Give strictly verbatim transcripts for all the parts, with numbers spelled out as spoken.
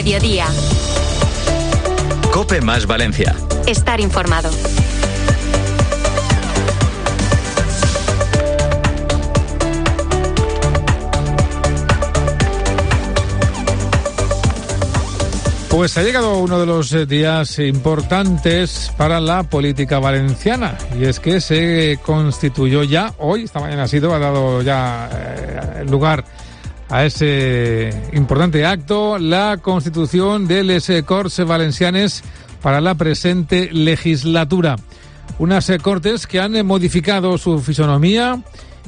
mediodía. COPE más Valencia. Estar informado. Pues ha llegado uno de los días importantes para la política valenciana, y es que se constituyó ya hoy, esta mañana ha sido, ha dado ya eh, lugar a ese importante acto, la constitución de les Corts Valencianes para la presente legislatura. Unas Cortes que han modificado su fisonomía,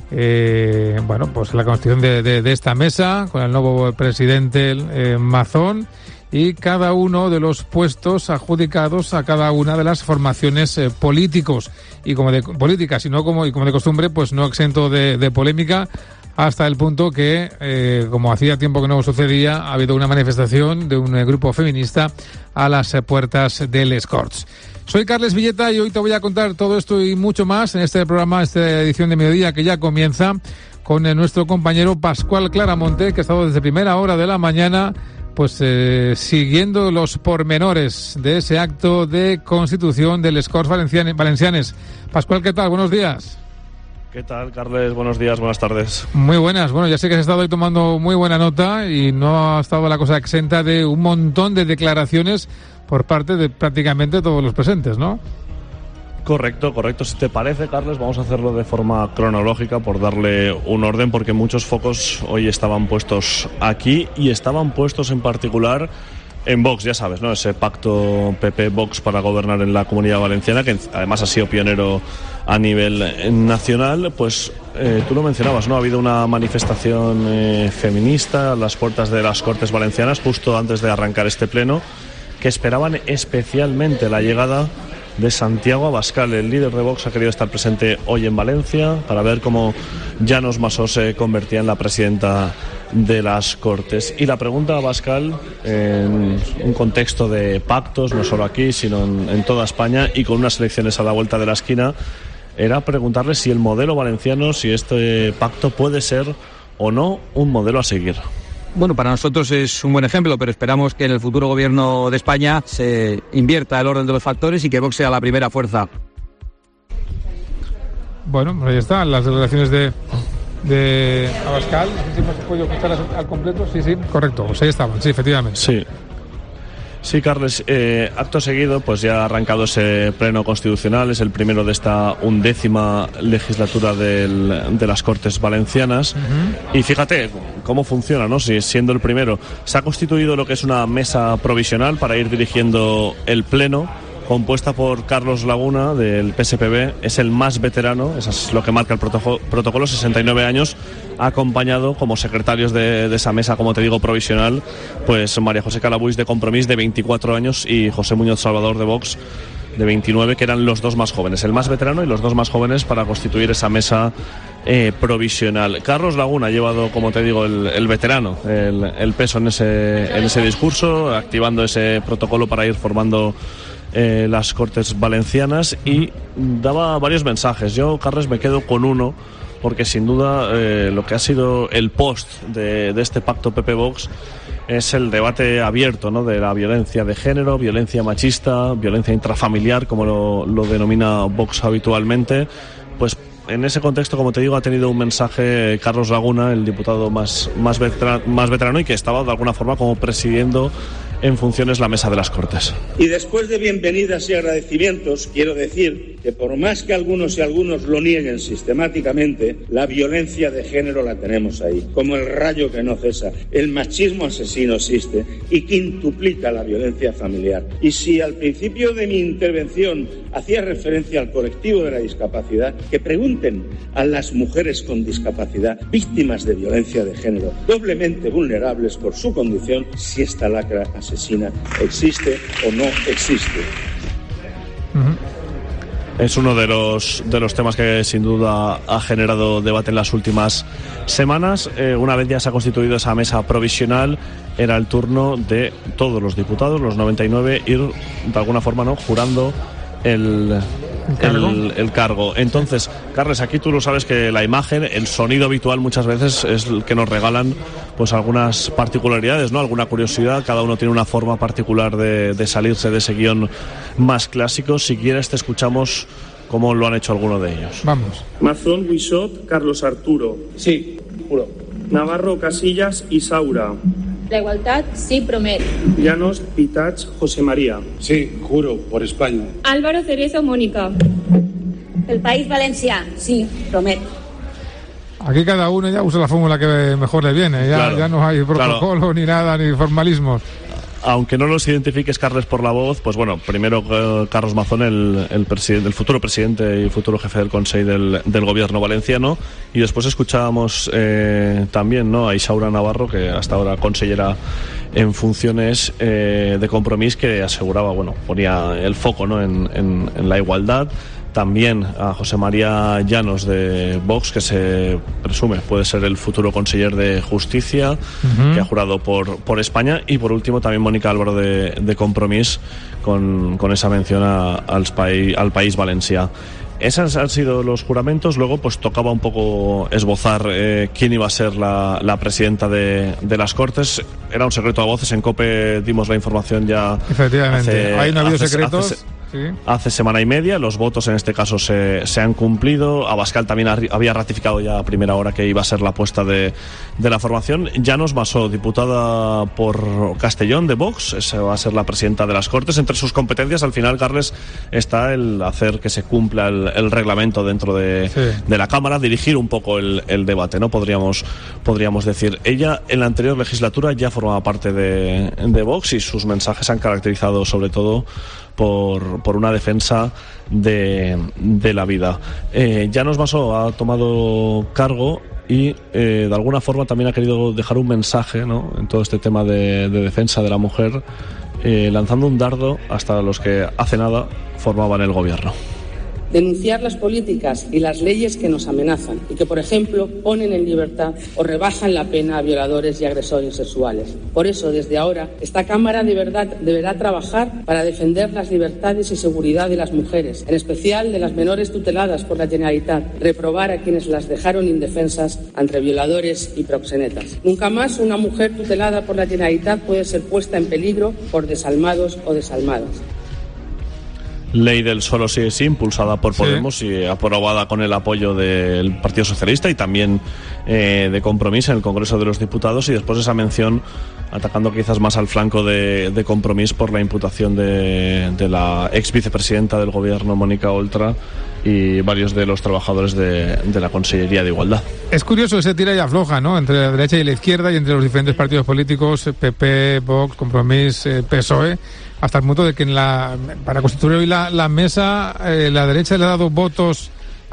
eh, bueno, pues la constitución de, de, de esta mesa, con el nuevo presidente eh, Mazón, y cada uno de los puestos adjudicados a cada una de las formaciones eh, políticos y como de políticas, y no como y como de costumbre, pues no exento de, de polémica, hasta el punto que, eh, como hacía tiempo que no sucedía, ha habido una manifestación de un eh, grupo feminista a las eh, puertas de les Corts. Soy Carles Villeta y hoy te voy a contar todo esto y mucho más en este programa, esta edición de mediodía que ya comienza, con eh, nuestro compañero Pascual Claramonte, que ha estado desde primera hora de la mañana pues eh, siguiendo los pormenores de ese acto de constitución de les Corts Valencianes. Pascual, ¿qué tal? Buenos días. ¿Qué tal, Carles? Buenos días, buenas tardes. Muy buenas. Bueno, ya sé que has estado ahí tomando muy buena nota y no ha estado la cosa exenta de un montón de declaraciones por parte de prácticamente todos los presentes, ¿no? Correcto, correcto. Si te parece, Carles, vamos a hacerlo de forma cronológica por darle un orden, porque muchos focos hoy estaban puestos aquí y estaban puestos en particular en Vox, ya sabes, ¿no? Ese pacto P P-Vox para gobernar en la Comunidad Valenciana, que además ha sido pionero a nivel nacional. Pues eh, tú lo mencionabas, ¿no? Ha habido una manifestación eh, feminista a las puertas de las Cortes Valencianas justo antes de arrancar este pleno, que esperaban especialmente la llegada de Santiago Abascal. El líder de Vox ha querido estar presente hoy en Valencia para ver cómo Llanos Masó se convertía en la presidenta de las Cortes. Y la pregunta a Abascal, en un contexto de pactos, no solo aquí, sino en, en toda España, y con unas elecciones a la vuelta de la esquina, era preguntarle si el modelo valenciano, si este pacto puede ser o no un modelo a seguir. Bueno, para nosotros es un buen ejemplo, pero esperamos que en el futuro gobierno de España se invierta el orden de los factores y que Vox sea la primera fuerza. Bueno, ahí están las declaraciones de, de Abascal. No sé si hemos podido escucharlas al completo. Sí, sí, correcto. Pues ahí estaban, sí, efectivamente. Sí. Sí, Carles, eh, acto seguido, pues ya ha arrancado ese pleno constitucional, es el primero de esta undécima legislatura del, de las Cortes Valencianas. Uh-huh. Y fíjate cómo funciona, ¿no? Si siendo el primero, se ha constituido lo que es una mesa provisional para ir dirigiendo el pleno, compuesta por Carlos Laguna del P S P B, es el más veterano, eso es lo que marca el protocolo, protocolo sesenta y nueve años, acompañado como secretarios de, de esa mesa, como te digo, provisional, pues María José Calabuix de Compromís de veinticuatro años y José Muñoz Salvador de Vox de veintinueve, que eran los dos más jóvenes, el más veterano y los dos más jóvenes para constituir esa mesa eh, provisional. Carlos Laguna ha llevado, como te digo, el, el veterano, el, el peso en ese, en ese discurso, activando ese protocolo para ir formando Eh, las Cortes Valencianas, y daba varios mensajes. Yo, Carles, me quedo con uno, porque sin duda eh, lo que ha sido el post de, de este pacto P P-Vox es el debate abierto, ¿no?, de la violencia de género, violencia machista, violencia intrafamiliar, como lo, lo denomina Vox habitualmente. Pues en ese contexto, como te digo, ha tenido un mensaje Carlos Laguna, el diputado más, más, veterano, más veterano y que estaba de alguna forma como presidiendo en funciones la mesa de las Cortes. Y después de bienvenidas y agradecimientos, quiero decir que por más que algunos y algunos lo nieguen sistemáticamente, la violencia de género la tenemos ahí, como el rayo que no cesa. El machismo asesino existe y quintuplica la violencia familiar. Y si al principio de mi intervención hacía referencia al colectivo de la discapacidad, que pregunten a las mujeres con discapacidad, víctimas de violencia de género, doblemente vulnerables por su condición, si esta lacra asesina existe o no existe. Uh-huh. Es uno de los de los temas que sin duda ha generado debate en las últimas semanas. Eh, una vez ya se ha constituido esa mesa provisional, era el turno de todos los diputados, los noventa y nueve, ir de alguna forma, ¿no?, jurando el, ¿El cargo? el, el cargo. Entonces, Carles, aquí tú lo sabes que la imagen, el sonido habitual muchas veces es el que nos regalan pues algunas particularidades, ¿no? Alguna curiosidad, cada uno tiene una forma particular de, de salirse de ese guión más clásico. Si quieres te escuchamos cómo lo han hecho algunos de ellos. Vamos. Mazón, Guixot, Carlos Arturo. Sí, juro. Navarro, Casillas, Isaura. La igualdad sí promet. Llanos, Pitach, José María. Sí, juro, por España. Álvaro Cerezo, Mónica. El País Valencià, sí, promet. Aquí cada uno ya usa la fórmula que mejor le viene, ya, claro, ya no hay protocolo, claro, ni nada, ni formalismos. Aunque no los identifiques, Carles, por la voz, pues bueno, primero eh, Carlos Mazón, el, el, presidente, el futuro presidente y futuro jefe del Consell del, del gobierno valenciano, y después escuchábamos eh, también, ¿no?, a Isaura Navarro, que hasta ahora consellera en funciones eh, de Compromís, que aseguraba, bueno, ponía el foco, ¿no?, en, en, en la igualdad. También a José María Llanos de Vox, que se presume puede ser el futuro conseller de Justicia, uh-huh, que ha jurado por, por España. Y por último también Mónica Álvaro de, de Compromís, con, con esa mención a, al, país, al País Valencià. Esos han sido los juramentos. Luego pues tocaba un poco esbozar eh, quién iba a ser la, la presidenta de, de las Cortes. Era un secreto a voces, en COPE dimos la información ya. Efectivamente, hace, ahí no ha habido hace, secretos. Hace, Sí. Hace semana y media, los votos en este caso se, se han cumplido. Abascal también ha, había ratificado ya a primera hora que iba a ser la apuesta de, de la formación. Llanos Masó, diputada por Castellón de Vox, esa va a ser la presidenta de las Cortes. Entre sus competencias, al final, Carles, está el hacer que se cumpla el, el reglamento dentro de, sí. de la Cámara, dirigir un poco el, el debate, ¿no? Podríamos, podríamos decir. Ella en la anterior legislatura ya formaba parte de, de Vox y sus mensajes han caracterizado sobre todo por, por una defensa de, de la vida. Eh, Llanos Masó ha tomado cargo y eh, de alguna forma también ha querido dejar un mensaje, ¿no?, en todo este tema de, de defensa de la mujer, eh, lanzando un dardo hasta los que hace nada formaban el gobierno. Denunciar las políticas y las leyes que nos amenazan y que, por ejemplo, ponen en libertad o rebajan la pena a violadores y agresores sexuales. Por eso, desde ahora, esta Cámara de verdad deberá trabajar para defender las libertades y seguridad de las mujeres, en especial de las menores tuteladas por la Generalitat, reprobar a quienes las dejaron indefensas ante violadores y proxenetas. Nunca más una mujer tutelada por la Generalitat puede ser puesta en peligro por desalmados o desalmadas. Ley del solo sí es sí, impulsada por Podemos, sí, y aprobada con el apoyo del Partido Socialista y también eh, de Compromís en el Congreso de los Diputados, y después esa mención atacando quizás más al flanco de, de Compromís por la imputación de, de la ex vicepresidenta del gobierno, Mónica Oltra, y varios de los trabajadores de, de la Consellería de Igualdad. Es curioso ese tira y afloja, ¿no?, entre la derecha y la izquierda y entre los diferentes partidos políticos, P P, Vox, Compromís, eh, P S O E, hasta el punto de que en la, para constituir hoy la, la mesa, eh, la derecha le ha dado votos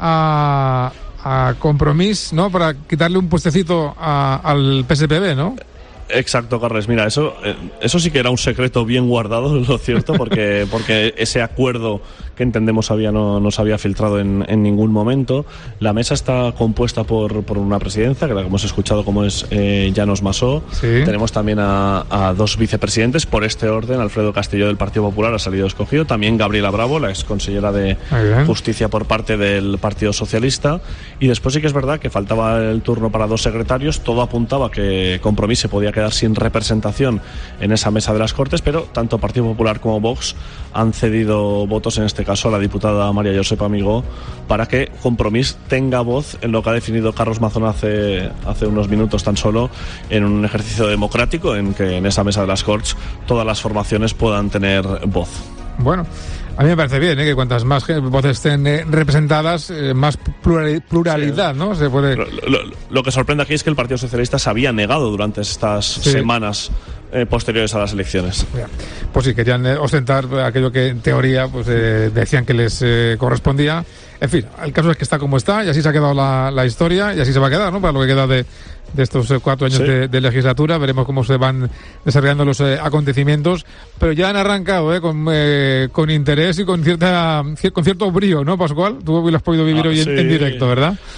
a, a Compromís, ¿no?, para quitarle un puestecito a, al P S P B, ¿no? Exacto, Carles. Mira, eso eso sí que era un secreto bien guardado, lo cierto, porque porque ese acuerdo que entendemos había no, no se había filtrado en, en ningún momento. La mesa está compuesta por, por una presidencia, que la que hemos escuchado como es eh, Llanos Masó. Sí. Tenemos también a, a dos vicepresidentes. Por este orden, Alfredo Castillo del Partido Popular ha salido escogido. También Gabriela Bravo, la ex consellera de Justicia por parte del Partido Socialista. Y después sí que es verdad que faltaba el turno para dos secretarios. Todo apuntaba que Compromís se podía quedar sin representación en esa mesa de las Cortes, pero tanto Partido Popular como Vox han cedido votos, en este caso a la diputada María Josepa Amigó, para que Compromís tenga voz en lo que ha definido Carlos Mazón hace, hace unos minutos tan solo, en un ejercicio democrático en que en esa mesa de las Cortes todas las formaciones puedan tener voz. Bueno, a mí me parece bien, ¿eh?, que cuantas más voces estén eh, representadas, eh, más plural, pluralidad, sí, ¿no? Se puede... Lo, lo, lo que sorprende aquí es que el Partido Socialista se había negado durante estas sí. semanas eh, posteriores a las elecciones. Ya. Pues sí, querían eh, ostentar aquello que en teoría pues eh, decían que les eh, correspondía. En fin, el caso es que está como está y así se ha quedado la, la historia y así se va a quedar, ¿no?, para lo que queda de, de estos eh, cuatro años sí. de, de legislatura. Veremos cómo se van desarrollando los eh, acontecimientos, pero ya han arrancado eh, con, eh, con interés y con cierta con cierto brío, ¿no, Pascual? Tú lo has podido vivir ah, hoy en, sí. en directo, ¿verdad?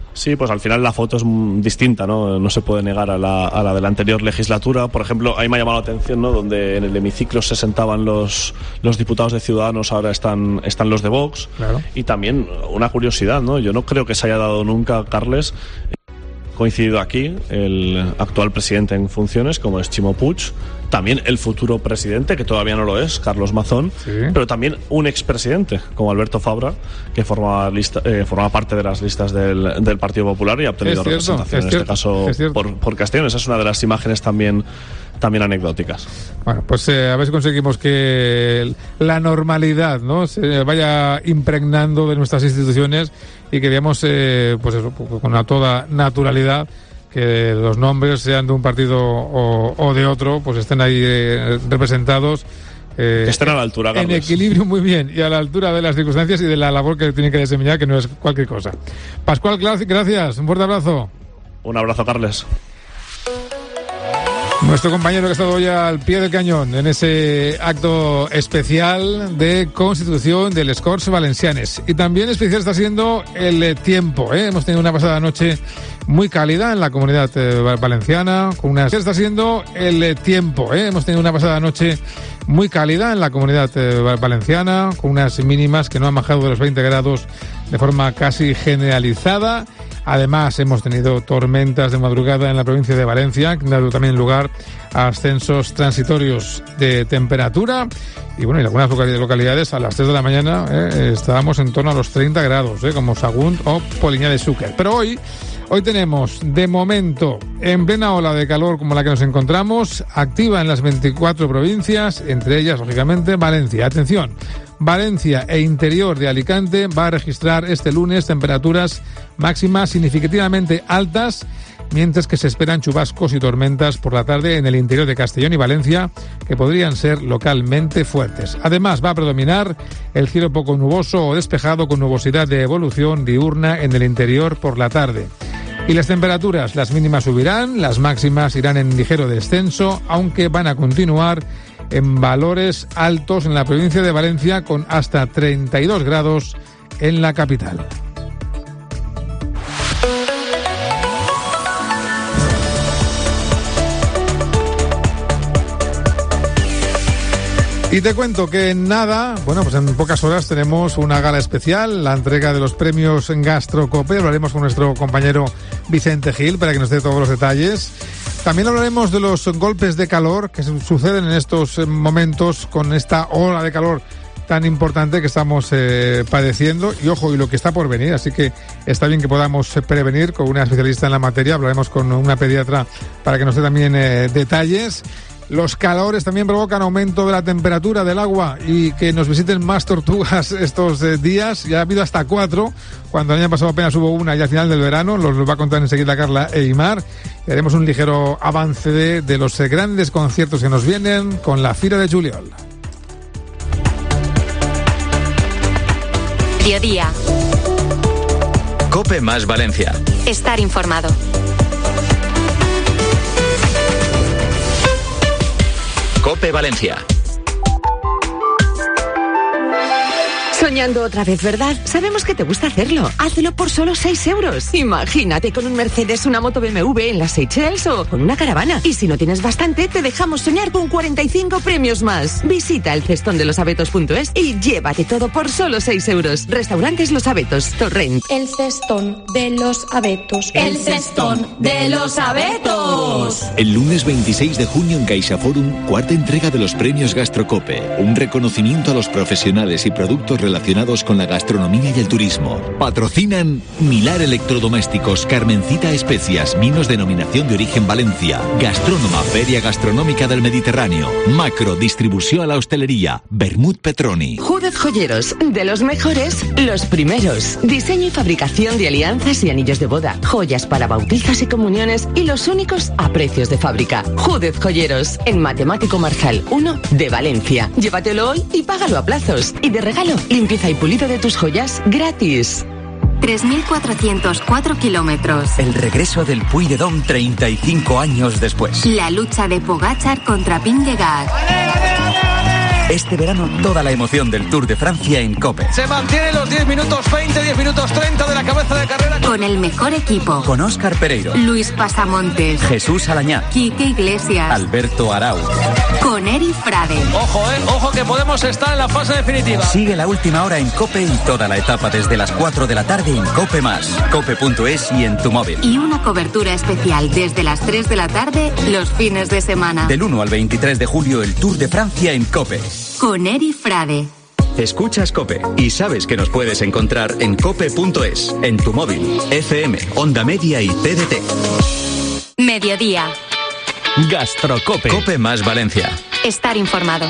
Sí, pues al final la foto es distinta, ¿no? No se puede negar a la, a la de la anterior legislatura. Por ejemplo, ahí me ha llamado la atención, ¿no? Donde en el hemiciclo se sentaban los, los diputados de Ciudadanos, ahora están, están los de Vox. Claro. Y también una curiosidad, ¿no? Yo no creo que se haya dado nunca, Carles, coincidido aquí el actual presidente en funciones, como es Ximo Puig, también el futuro presidente, que todavía no lo es, Carlos Mazón, sí. Pero también un expresidente, como Alberto Fabra, que forma lista, eh, forma parte de las listas del, del Partido Popular y ha obtenido cierto, representación, en cierto, este caso por, por Castellón. Esa es una de las imágenes también, también anecdóticas. Bueno, pues eh, a ver si conseguimos que la normalidad, ¿no?, se vaya impregnando de nuestras instituciones y que veamos, eh, pues eso, con una toda naturalidad, que los nombres, sean de un partido o, o de otro, pues estén ahí eh, representados. Eh, que estén a la altura, Carlos. En equilibrio, muy bien, y a la altura de las circunstancias y de la labor que tienen que desempeñar, que no es cualquier cosa. Pascual, gracias, un fuerte abrazo. Un abrazo, Carles. Nuestro compañero que ha estado hoy al pie del cañón en ese acto especial de constitución del les Corts Valencianes. Y también especial está siendo el tiempo, ¿eh? Hemos tenido una pasada noche muy cálida en la comunidad eh, valenciana, con una... Está siendo el tiempo, ¿eh? Hemos tenido una pasada noche muy cálida en la comunidad eh, valenciana, con unas mínimas que no han bajado de los veinte grados de forma casi generalizada. Además, hemos tenido tormentas de madrugada en la provincia de Valencia, que han dado también lugar a ascensos transitorios de temperatura. Y bueno, en algunas localidades a las tres de la mañana eh, estábamos en torno a los treinta grados, eh, como Sagunt o Poliña de Xúquer. Pero hoy, hoy tenemos, de momento, en plena ola de calor como la que nos encontramos, activa en las veinticuatro provincias, entre ellas, lógicamente, Valencia. Atención, Valencia e interior de Alicante va a registrar este lunes temperaturas máximas significativamente altas, mientras que se esperan chubascos y tormentas por la tarde en el interior de Castellón y Valencia, que podrían ser localmente fuertes. Además, va a predominar el cielo poco nuboso o despejado con nubosidad de evolución diurna en el interior por la tarde. Y las temperaturas, las mínimas subirán, las máximas irán en ligero descenso, aunque van a continuar en valores altos en la provincia de Valencia, con hasta treinta y dos grados en la capital. Y te cuento que en nada, bueno, pues en pocas horas tenemos una gala especial, la entrega de los premios Gastrocope. Hablaremos con nuestro compañero Vicente Gil para que nos dé todos los detalles. También hablaremos de los golpes de calor que suceden en estos momentos con esta ola de calor tan importante que estamos eh, padeciendo. Y ojo, y lo que está por venir, así que está bien que podamos prevenir con una especialista en la materia. Hablaremos con una pediatra para que nos dé también eh, detalles. Los calores también provocan aumento de la temperatura del agua y que nos visiten más tortugas estos eh, días. Ya ha habido hasta cuatro, cuando el año pasado apenas hubo una y al final del verano. Los, los va a contar enseguida Carla e Imar. Y haremos un ligero avance de, de los eh, grandes conciertos que nos vienen con la Fira de Juliol. Mediodía. COPE más Valencia. Estar informado. COPE Valencia. Soñando otra vez, ¿verdad? Sabemos que te gusta hacerlo. Hazlo por solo seis euros. Imagínate con un Mercedes, una moto B M W en las Seychelles o con una caravana. Y si no tienes bastante, te dejamos soñar con cuarenta y cinco premios más. Visita el cestón de los abetos punto es y llévate todo por solo seis euros. Restaurantes Los Abetos, Torrent. El cestón de los abetos. El cestón de los abetos. El lunes veintiséis de junio en CaixaForum, cuarta entrega de los premios Gastrocope. Un reconocimiento a los profesionales y productos relacionados con la gastronomía y el turismo. Patrocinan Milar Electrodomésticos, Carmencita Especias, Vinos Denominación de Origen Valencia, Gastrónoma, Feria Gastronómica del Mediterráneo, Macro, Distribución a la Hostelería, Bermud Petroni. Júdez Joyeros, de los mejores, los primeros. Diseño y fabricación de alianzas y anillos de boda, joyas para bautizos y comuniones y los únicos a precios de fábrica. Júdez Joyeros, en Matemático Marcial uno de Valencia. Llévatelo hoy y págalo a plazos. Y de regalo, limpieza y pulido de tus joyas gratis. tres mil cuatrocientos cuatro kilómetros. El regreso del Puy de Dom treinta y cinco años después. La lucha de Pogačar contra Vingegaard. Este verano toda la emoción del Tour de Francia en COPE. Se mantienen los diez minutos veinte, diez minutos treinta de la cabeza de carrera. Con el mejor equipo. Con Óscar Pereiro. Luis Pasamontes. Jesús Alañá. Quique Iglesias. Alberto Arau. Con Eri Frade. Ojo, eh, ojo que podemos estar en la fase definitiva. Sigue la última hora en COPE y toda la etapa desde las cuatro de la tarde en COPE más, cope punto es y en tu móvil. Y una cobertura especial desde las tres de la tarde los fines de semana. Del uno al veintitrés de julio el Tour de Francia en COPE. Con Eri Frade. Escuchas COPE y sabes que nos puedes encontrar en cope punto es, en tu móvil, F M, Onda Media y T D T. Mediodía. Gastrocope. COPE más Valencia. Estar informado.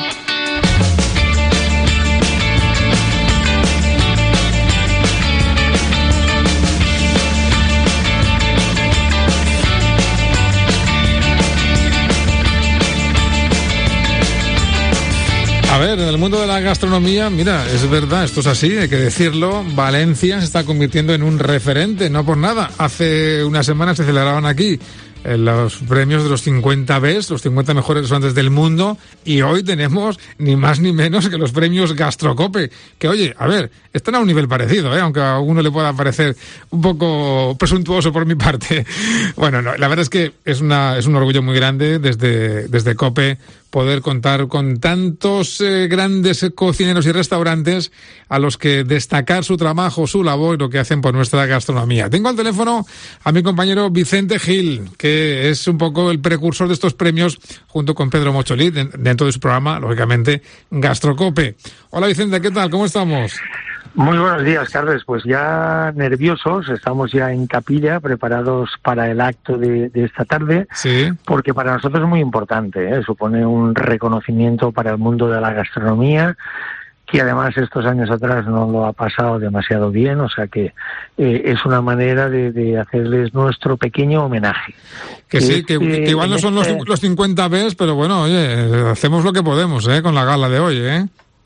A ver, en el mundo de la gastronomía, mira, es verdad, esto es así, hay que decirlo, Valencia se está convirtiendo en un referente, no por nada. Hace unas semanas se celebraban aquí eh, los premios de los cincuenta Best, los cincuenta mejores restaurantes del mundo, y hoy tenemos ni más ni menos que los premios Gastrocope, que oye, a ver, están a un nivel parecido, ¿eh? Aunque a alguno le pueda parecer un poco presuntuoso por mi parte. Bueno, no, la verdad es que es una es un orgullo muy grande desde, desde COPE poder contar con tantos eh, grandes cocineros y restaurantes a los que destacar su trabajo, su labor y lo que hacen por nuestra gastronomía. Tengo al teléfono a mi compañero Vicente Gil, que es un poco el precursor de estos premios, junto con Pedro Mocholí, dentro de su programa, lógicamente, Gastrocope. Hola Vicente, ¿qué tal? ¿Cómo estamos? Muy buenos días, Carles. Pues ya nerviosos, estamos ya en capilla, preparados para el acto de, de esta tarde, sí, porque para nosotros es muy importante, ¿eh? Supone un reconocimiento para el mundo de la gastronomía, que además estos años atrás no lo ha pasado demasiado bien, o sea que eh, es una manera de, de hacerles nuestro pequeño homenaje. Que, que sí, que, que igual no son este... los, los cincuenta Best, pero bueno, oye, hacemos lo que podemos, ¿eh? Con la gala de hoy, ¿eh?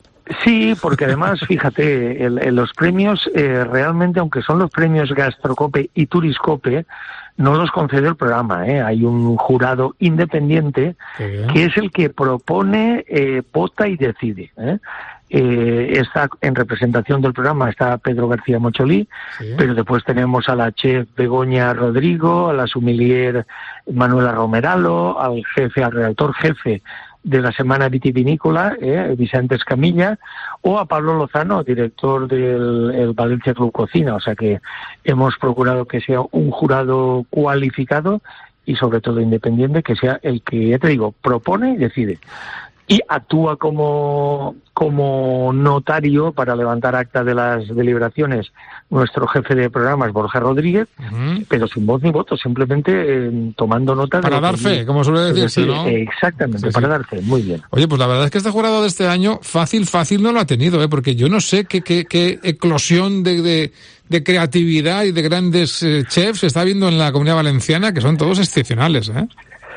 Sí, porque además, fíjate, el, el, los premios eh, realmente, aunque son los premios Gastrocope y Turiscope, no los concede el programa, ¿eh? Hay un jurado independiente que es el que propone, eh, vota y decide, ¿eh? Eh, está en representación del programa está Pedro García Mocholí, sí, pero después tenemos a la chef Begoña Rodrigo, a la sommelier Manuela Romeralo, al jefe, al redactor jefe de la Semana Vitivinícola, eh, Vicente Escamilla, o a Pablo Lozano, director del el Valencia Club Cocina. O sea que hemos procurado que sea un jurado cualificado y sobre todo independiente, que sea el que, ya te digo, propone y decide. Y actúa como, como notario para levantar acta de las deliberaciones nuestro jefe de programas, Borja Rodríguez, uh-huh, pero sin voz ni voto, simplemente eh, tomando nota. Para de dar fe, que, como suele decirse, decir, ¿no? Eh, exactamente, sí, para sí. dar fe, muy bien. Oye, pues la verdad es que este jurado de este año, fácil, fácil no lo ha tenido, ¿eh? Porque yo no sé qué, qué, qué eclosión de, de, de creatividad y de grandes eh, chefs se está viendo en la Comunidad Valenciana, que son todos excepcionales, ¿eh?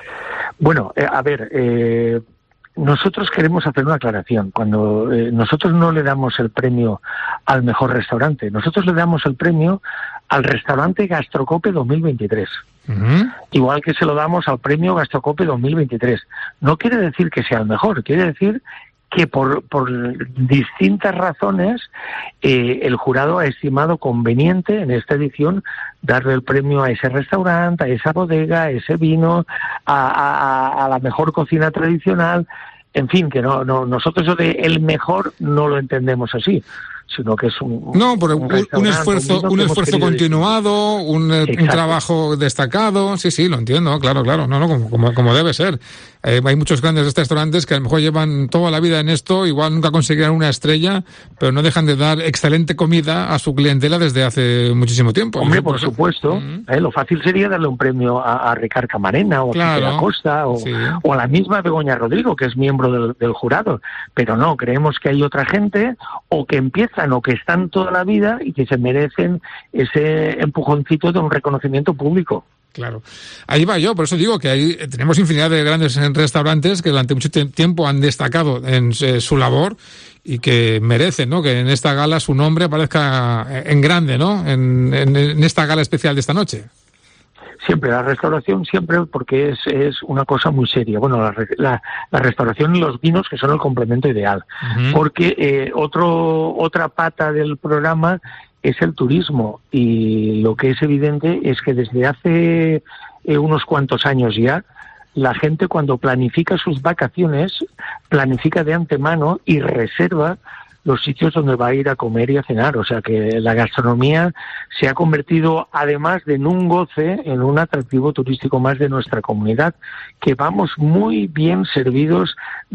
Bueno, eh, a ver... Eh, Nosotros queremos hacer una aclaración. Cuando eh, nosotros no le damos el premio al mejor restaurante, nosotros le damos el premio al restaurante Gastrocope dos mil veintitrés. Uh-huh. Igual que se lo damos al premio Gastrocope dos mil veintitrés. No quiere decir que sea el mejor, quiere decir que por, por distintas razones eh, el jurado ha estimado conveniente en esta edición darle el premio a ese restaurante, a esa bodega, a ese vino, a, a, a la mejor cocina tradicional. En fin, que no, no nosotros eso de el mejor no lo entendemos así, sino que es un no, pero un, un esfuerzo, un, un esfuerzo continuado, un, un trabajo destacado. Sí, sí, lo entiendo, claro, claro, no, no, como, como, como debe ser. Eh, hay muchos grandes restaurantes que a lo mejor llevan toda la vida en esto, igual nunca conseguirán una estrella, pero no dejan de dar excelente comida a su clientela desde hace muchísimo tiempo. Hombre, por supuesto. Uh-huh. eh, lo fácil sería darle un premio a, a Ricard Camarena o claro, a Quique Costa o, sí. o a la misma Begoña Rodrigo, que es miembro del, del jurado. Pero no, creemos que hay otra gente o que empiezan o que están toda la vida y que se merecen ese empujoncito de un reconocimiento público. Claro. Ahí va yo, por eso digo que ahí tenemos infinidad de grandes restaurantes que durante mucho tiempo han destacado en eh, su labor y que merecen, ¿no?, que en esta gala su nombre aparezca en grande, ¿no?, en, en, en esta gala especial de esta noche. Siempre, la restauración siempre, porque es, es una cosa muy seria. Bueno, la, la, la restauración y los vinos, que son el complemento ideal. Uh-huh. Porque eh, otro otra pata del programa es el turismo, y lo que es evidente es que desde hace eh, unos cuantos años ya, la gente cuando planifica sus vacaciones, planifica de antemano y reserva los sitios donde va a ir a comer y a cenar. O sea que la gastronomía se ha convertido, además de en un goce, en un atractivo turístico más de nuestra comunidad, que vamos muy bien servidos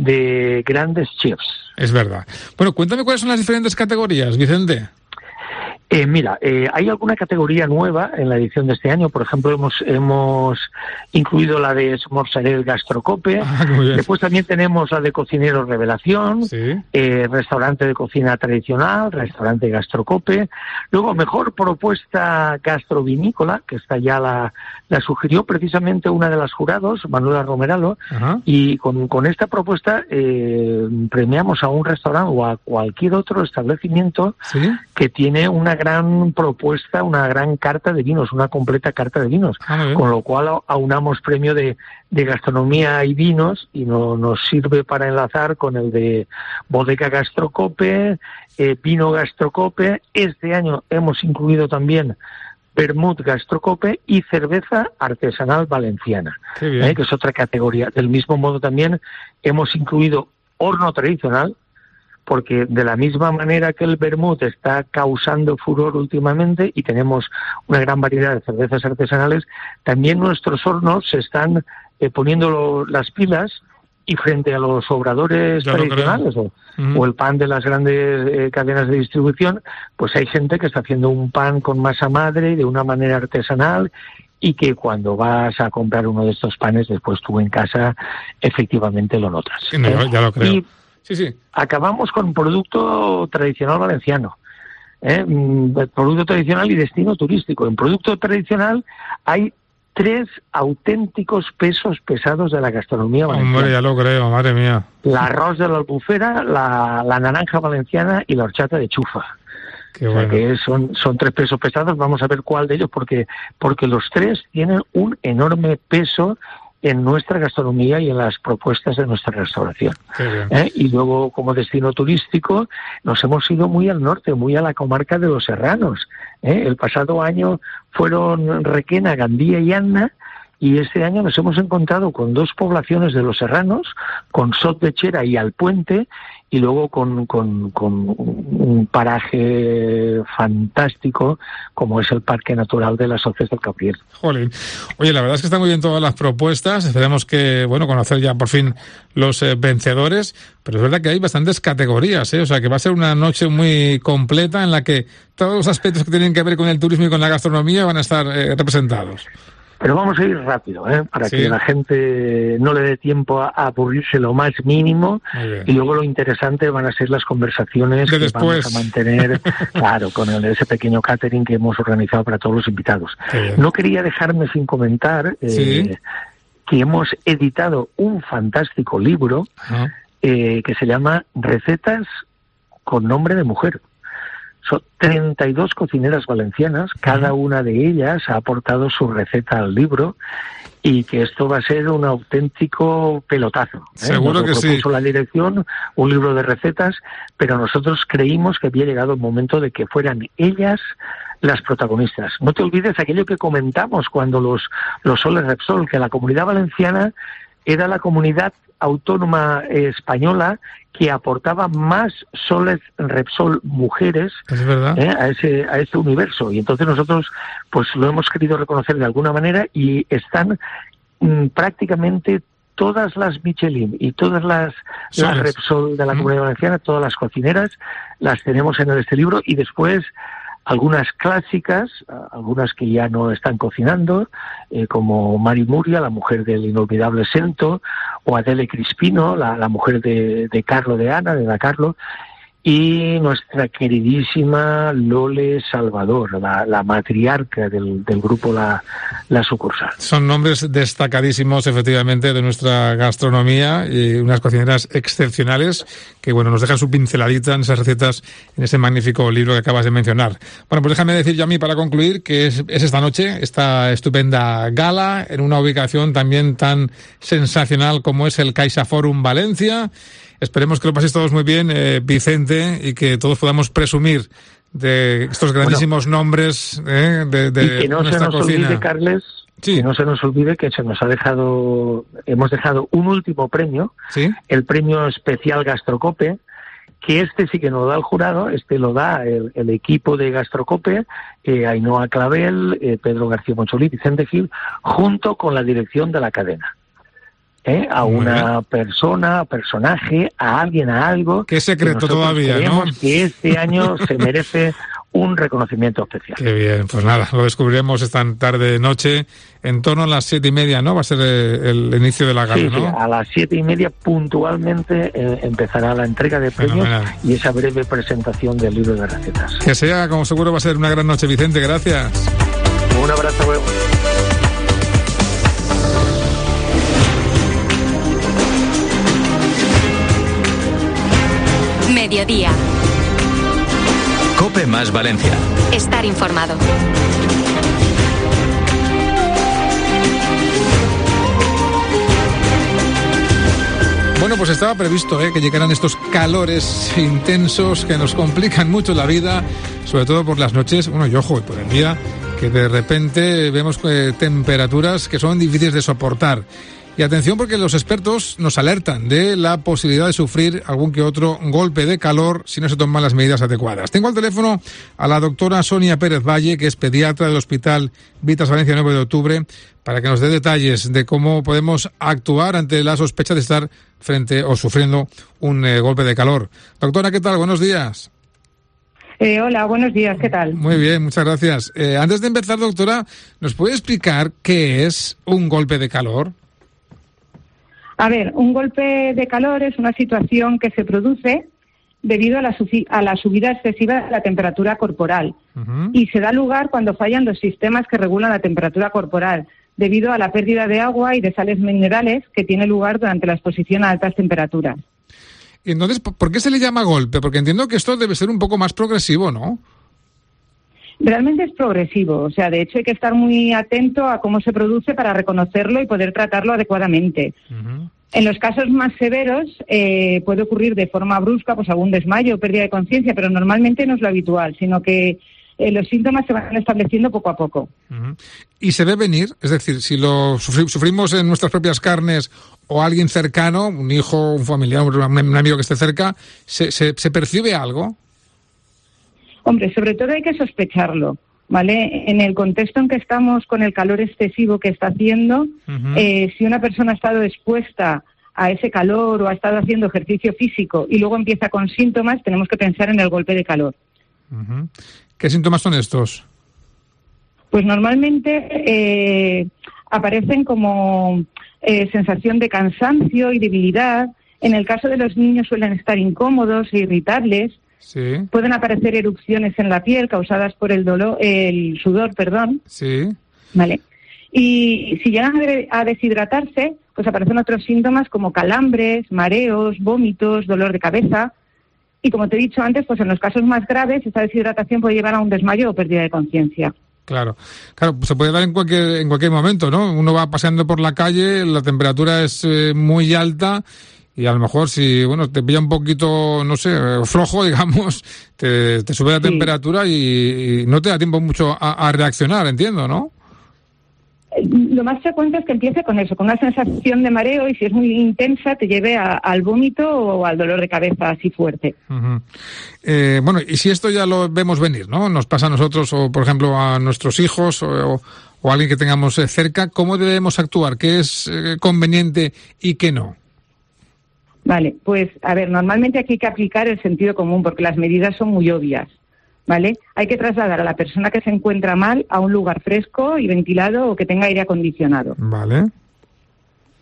de grandes chefs. Es verdad. Bueno, cuéntame cuáles son las diferentes categorías, Vicente. Eh, mira, eh, hay alguna categoría nueva en la edición de este año. Por ejemplo, hemos hemos incluido la de Esmorzarel Gastrocope. Ah, después también tenemos la de Cocinero Revelación, sí. eh, Restaurante de Cocina Tradicional, Restaurante Gastrocope. Luego, Mejor Propuesta Gastrovinícola, que esta ya la, la sugirió precisamente una de las jurados, Manuela Romeralo. Ajá. Y con, con esta propuesta eh, premiamos a un restaurante o a cualquier otro establecimiento, ¿sí?, que tiene una gran propuesta, una gran carta de vinos, una completa carta de vinos, ah, con lo cual aunamos premio de, de gastronomía y vinos, y no, nos sirve para enlazar con el de Bodega Gastrocope, eh, Vino Gastrocope. Este año hemos incluido también Vermut Gastrocope y Cerveza Artesanal Valenciana, eh, que es otra categoría. Del mismo modo también hemos incluido Horno Tradicional, porque de la misma manera que el vermut está causando furor últimamente y tenemos una gran variedad de cervezas artesanales, también nuestros hornos se están eh, poniendo lo, las pilas, y frente a los obradores ya tradicionales o, uh-huh. o el pan de las grandes eh, cadenas de distribución, pues hay gente que está haciendo un pan con masa madre de una manera artesanal, y que cuando vas a comprar uno de estos panes, después tú en casa efectivamente lo notas. Sí, no, ¿eh? Ya lo creo. Y sí, sí. Acabamos con producto tradicional valenciano, ¿eh? Producto tradicional y destino turístico. En producto tradicional hay tres auténticos pesos pesados de la gastronomía valenciana. Hombre, ya lo creo, madre mía. El arroz de la Albufera, la, la naranja valenciana y la horchata de Chufa. Qué bueno. O sea que son, son tres pesos pesados. Vamos a ver cuál de ellos, porque, porque los tres tienen un enorme peso en nuestra gastronomía y en las propuestas de nuestra restauración. ¿Eh? Y luego, como destino turístico, nos hemos ido muy al norte, muy a la comarca de los Serranos. ¿Eh? El pasado año fueron Requena, Gandía y Anna, y este año nos hemos encontrado con dos poblaciones de los Serranos, con Sot de Chera y Alpuente, y luego con, con, con un paraje fantástico como es el Parque Natural de las Hoces del Cabriel. Jolín. Oye, la verdad es que están muy bien todas las propuestas. Esperemos que, bueno, conocer ya por fin los eh, vencedores, pero es verdad que hay bastantes categorías, ¿eh? O sea que va a ser una noche muy completa en la que todos los aspectos que tienen que ver con el turismo y con la gastronomía van a estar eh, representados. Pero vamos a ir rápido, ¿eh? Para sí. que la gente no le dé tiempo a, a aburrirse lo más mínimo. Y luego lo interesante van a ser las conversaciones de que después. vamos a mantener, claro, con el, ese pequeño catering que hemos organizado para todos los invitados. No quería dejarme sin comentar eh, ¿Sí? que hemos editado un fantástico libro uh-huh. eh, que se llama Recetas con nombre de mujer. Son treinta y dos cocineras valencianas, cada una de ellas ha aportado su receta al libro, y que esto va a ser un auténtico pelotazo. ¿eh? Seguro Nos que lo sí. propuso la dirección, un libro de recetas, pero nosotros creímos que había llegado el momento de que fueran ellas las protagonistas. No te olvides aquello que comentamos cuando los, los Soles Repsol, que la Comunidad Valenciana era la comunidad autónoma eh, española que aportaba más Soles Repsol mujeres ¿Es verdad? Eh, a ese a ese universo, y entonces nosotros pues lo hemos querido reconocer de alguna manera, y están mm, prácticamente todas las Michelin y todas las, las Repsol de la Comunidad Valenciana, todas las cocineras, las tenemos en este libro, y después algunas clásicas, algunas que ya no están cocinando, eh, como Mari Muria, la mujer del inolvidable Sento, o Adele Crispino, la, la mujer de, de Carlo de Ana, de Da Carlo, y nuestra queridísima Lole Salvador, la, la matriarca del, del grupo La, la Sucursal. Son nombres destacadísimos, efectivamente, de nuestra gastronomía y unas cocineras excepcionales que, bueno, nos dejan su pinceladita en esas recetas, en ese magnífico libro que acabas de mencionar. Bueno, pues déjame decir yo a mí, para concluir, que es, es esta noche, esta estupenda gala, en una ubicación también tan sensacional como es el CaixaForum Valencia. Esperemos que lo paséis todos muy bien, eh, Vicente, y que todos podamos presumir de estos grandísimos bueno, nombres eh, de, de y que no nuestra se nos cocina. Olvide, Carles, sí. que no se nos olvide que se nos ha dejado, hemos dejado un último premio, ¿sí? El premio especial Gastrocope, que este sí que no lo da el jurado, este lo da el, el equipo de Gastrocope, eh, Ainhoa Clavel, eh, Pedro García Moncholí, Vicente Gil, junto con la dirección de la cadena. ¿Eh? A una persona, personaje, a alguien, a algo. Qué secreto todavía, ¿no? Que este año se merece un reconocimiento especial. Qué bien, pues nada, lo descubriremos esta tarde noche, en torno a las siete y media, ¿no? Va a ser el, el inicio de la gala, sí, ¿no? Sí, a las siete y media puntualmente eh, empezará la entrega de premios. Fenomenal. Y esa breve presentación del libro de recetas. Que sea, como seguro va a ser una gran noche, Vicente, gracias. Un abrazo, luego. Mediodía. COPE más Valencia. Estar informado. Bueno, pues estaba previsto ¿eh? que llegaran estos calores intensos que nos complican mucho la vida, sobre todo por las noches, bueno, y ojo, y por el día, que de repente vemos eh, temperaturas que son difíciles de soportar. Y atención, porque los expertos nos alertan de la posibilidad de sufrir algún que otro golpe de calor si no se toman las medidas adecuadas. Tengo al teléfono a la doctora Sonia Pérez Valle, que es pediatra del Hospital Vitas Valencia nueve de octubre, para que nos dé detalles de cómo podemos actuar ante la sospecha de estar frente o sufriendo un eh, golpe de calor. Doctora, ¿qué tal? Buenos días. Eh, hola, buenos días, ¿qué tal? Muy bien, muchas gracias. Eh, antes de empezar, doctora, ¿nos puede explicar qué es un golpe de calor? A ver, un golpe de calor es una situación que se produce debido a la, a la subida excesiva de la temperatura corporal. Uh-huh. Y se da lugar cuando fallan los sistemas que regulan la temperatura corporal, debido a la pérdida de agua y de sales minerales que tiene lugar durante la exposición a altas temperaturas. Y entonces, ¿por qué se le llama golpe? Porque entiendo que esto debe ser un poco más progresivo, ¿no? Realmente es progresivo, o sea, de hecho hay que estar muy atento a cómo se produce para reconocerlo y poder tratarlo adecuadamente. Uh-huh. En los casos más severos eh, puede ocurrir de forma brusca, pues algún desmayo o pérdida de conciencia, pero normalmente no es lo habitual, sino que eh, los síntomas se van estableciendo poco a poco. Uh-huh. ¿Y se ve venir? Es decir, si lo sufri- sufrimos en nuestras propias carnes o alguien cercano, un hijo, un familiar, un, un amigo que esté cerca, ¿se, se, se percibe algo? Hombre, sobre todo hay que sospecharlo, ¿vale? En el contexto en que estamos con el calor excesivo que está haciendo, uh-huh. eh, si una persona ha estado expuesta a ese calor o ha estado haciendo ejercicio físico y luego empieza con síntomas, tenemos que pensar en el golpe de calor. Uh-huh. ¿Qué síntomas son estos? Pues normalmente eh, aparecen como eh, sensación de cansancio y debilidad. En el caso de los niños suelen estar incómodos e irritables. Sí. Pueden aparecer erupciones en la piel causadas por el dolor, el sudor, perdón. Sí. Vale. Y si llegan a deshidratarse, pues aparecen otros síntomas como calambres, mareos, vómitos, dolor de cabeza. Y como te he dicho antes, pues en los casos más graves, esta deshidratación puede llevar a un desmayo o pérdida de conciencia. Claro, claro, se puede dar en cualquier en cualquier momento, ¿no? Uno va paseando por la calle, la temperatura es eh, muy alta. Y a lo mejor si, bueno, te pilla un poquito, no sé, flojo, digamos, te, te sube la sí. temperatura y, y no te da tiempo mucho a, a reaccionar, entiendo, ¿no? Lo más frecuente es que empiece con eso, con una sensación de mareo y si es muy intensa te lleve a, al vómito o al dolor de cabeza así fuerte. Uh-huh. Eh, bueno, y si esto ya lo vemos venir, ¿no? Nos pasa a nosotros o, por ejemplo, a nuestros hijos o, o a alguien que tengamos cerca, ¿cómo debemos actuar? ¿Qué es eh, conveniente y qué no? Vale, pues a ver, normalmente aquí hay que aplicar el sentido común porque las medidas son muy obvias, ¿vale? Hay que trasladar a la persona que se encuentra mal a un lugar fresco y ventilado o que tenga aire acondicionado. Vale.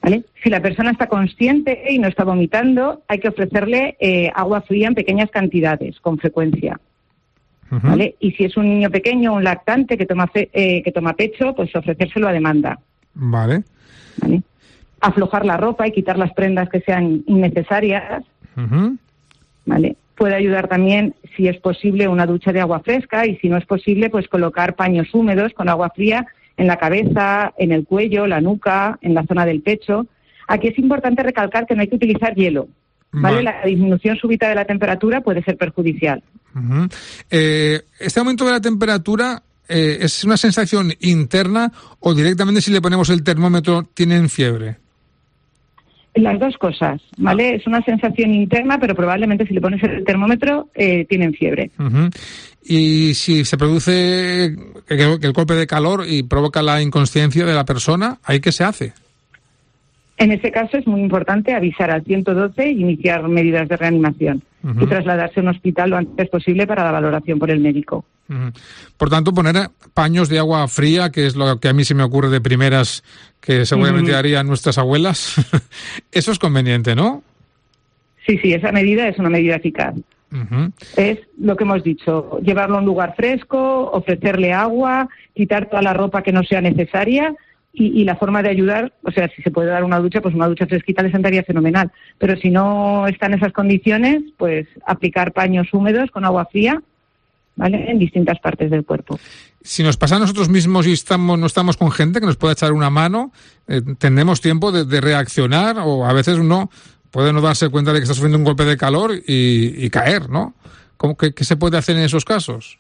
¿Vale? Si la persona está consciente y no está vomitando, hay que ofrecerle eh, agua fría en pequeñas cantidades, con frecuencia. Uh-huh. ¿Vale? Y si es un niño pequeño, un lactante que toma fe, eh, que toma pecho, pues ofrecérselo a demanda. Vale. ¿Vale? Aflojar la ropa y quitar las prendas que sean innecesarias. Uh-huh. ¿Vale? Puede ayudar también, si es posible, una ducha de agua fresca, y si no es posible, pues colocar paños húmedos con agua fría en la cabeza, en el cuello, la nuca, en la zona del pecho. Aquí es importante recalcar que no hay que utilizar hielo, ¿vale? Vale. La disminución súbita de la temperatura puede ser perjudicial. Uh-huh. Eh, ¿Este aumento de la temperatura eh, es una sensación interna o directamente si le ponemos el termómetro tienen fiebre? Las dos cosas, ¿vale? Ah. Es una sensación interna, pero probablemente si le pones el termómetro eh, tienen fiebre. Uh-huh. Y si se produce el, el golpe de calor y provoca la inconsciencia de la persona, ¿ahí qué se hace? En ese caso es muy importante avisar al ciento doce y iniciar medidas de reanimación. Uh-huh. Y trasladarse a un hospital lo antes posible para la valoración por el médico. Uh-huh. Por tanto, poner paños de agua fría, que es lo que a mí se me ocurre de primeras, que seguramente uh-huh. harían nuestras abuelas, eso es conveniente, ¿no? Sí, sí, esa medida es una medida eficaz. Uh-huh. Es lo que hemos dicho, llevarlo a un lugar fresco, ofrecerle agua, quitar toda la ropa que no sea necesaria. Y, y la forma de ayudar, o sea, si se puede dar una ducha, pues una ducha fresquita le sentaría fenomenal. Pero si no está en esas condiciones, pues aplicar paños húmedos con agua fría, ¿vale? En distintas partes del cuerpo. Si nos pasa a nosotros mismos y estamos no estamos con gente que nos pueda echar una mano, eh, ¿tendremos tiempo de, de reaccionar? O a veces uno puede no darse cuenta de que está sufriendo un golpe de calor y, y caer, ¿no? ¿Cómo, qué, ¿Qué se puede hacer en esos casos?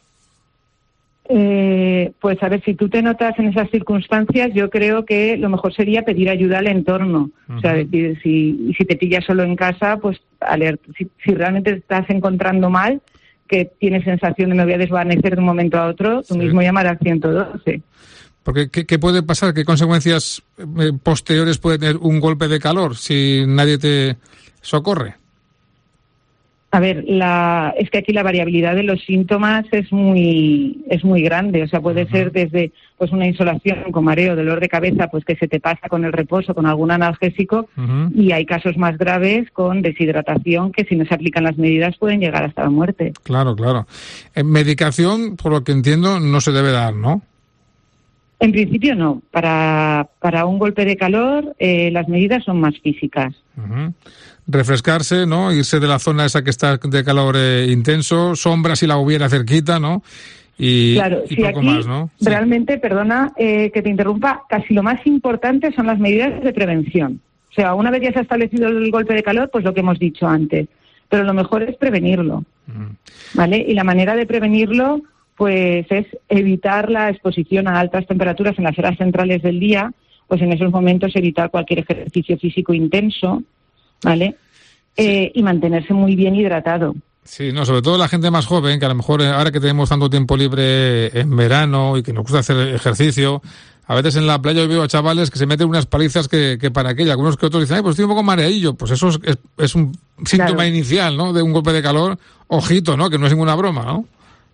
Eh, pues a ver, si tú te notas en esas circunstancias, yo creo que lo mejor sería pedir ayuda al entorno. Uh-huh. O sea, decir, si, si te pillas solo en casa, pues alerta. Si, si realmente te estás encontrando mal, que tienes sensación de me voy a desvanecer de un momento a otro, tú sí. mismo llamar al ciento doce. Porque ¿qué, qué puede pasar? ¿Qué consecuencias eh, posteriores puede tener un golpe de calor si nadie te socorre? A ver, la, es que aquí la variabilidad de los síntomas es muy es muy grande. O sea, puede uh-huh. ser desde pues una insolación con mareo, dolor de cabeza, pues que se te pasa con el reposo, con algún analgésico, uh-huh. y hay casos más graves con deshidratación que si no se aplican las medidas pueden llegar hasta la muerte. Claro, claro. En medicación, por lo que entiendo, no se debe dar, ¿no? En principio no. Para, para un golpe de calor eh, las medidas son más físicas. Uh-huh. Refrescarse, ¿no? Irse de la zona esa que está de calor eh, intenso, sombra si la hubiera cerquita, ¿no? Y, claro, y sí, poco aquí más, ¿no? Realmente, sí. perdona eh, que te interrumpa, casi lo más importante son las medidas de prevención. O sea, una vez ya se ha establecido el golpe de calor, pues lo que hemos dicho antes. Pero lo mejor es prevenirlo, uh-huh. ¿vale? Y la manera de prevenirlo, pues es evitar la exposición a altas temperaturas en las horas centrales del día, pues en esos momentos evitar cualquier ejercicio físico intenso, ¿vale? Sí. Eh, y mantenerse muy bien hidratado. Sí, no, sobre todo la gente más joven, que a lo mejor ahora que tenemos tanto tiempo libre en verano y que nos gusta hacer ejercicio, a veces en la playa yo veo a chavales que se meten unas palizas que, que para aquella, algunos que otros dicen, ay, pues estoy un poco mareadillo, pues eso es, es, es un síntoma claro. inicial, ¿no? De un golpe de calor, ojito, ¿no? Que no es ninguna broma, ¿no?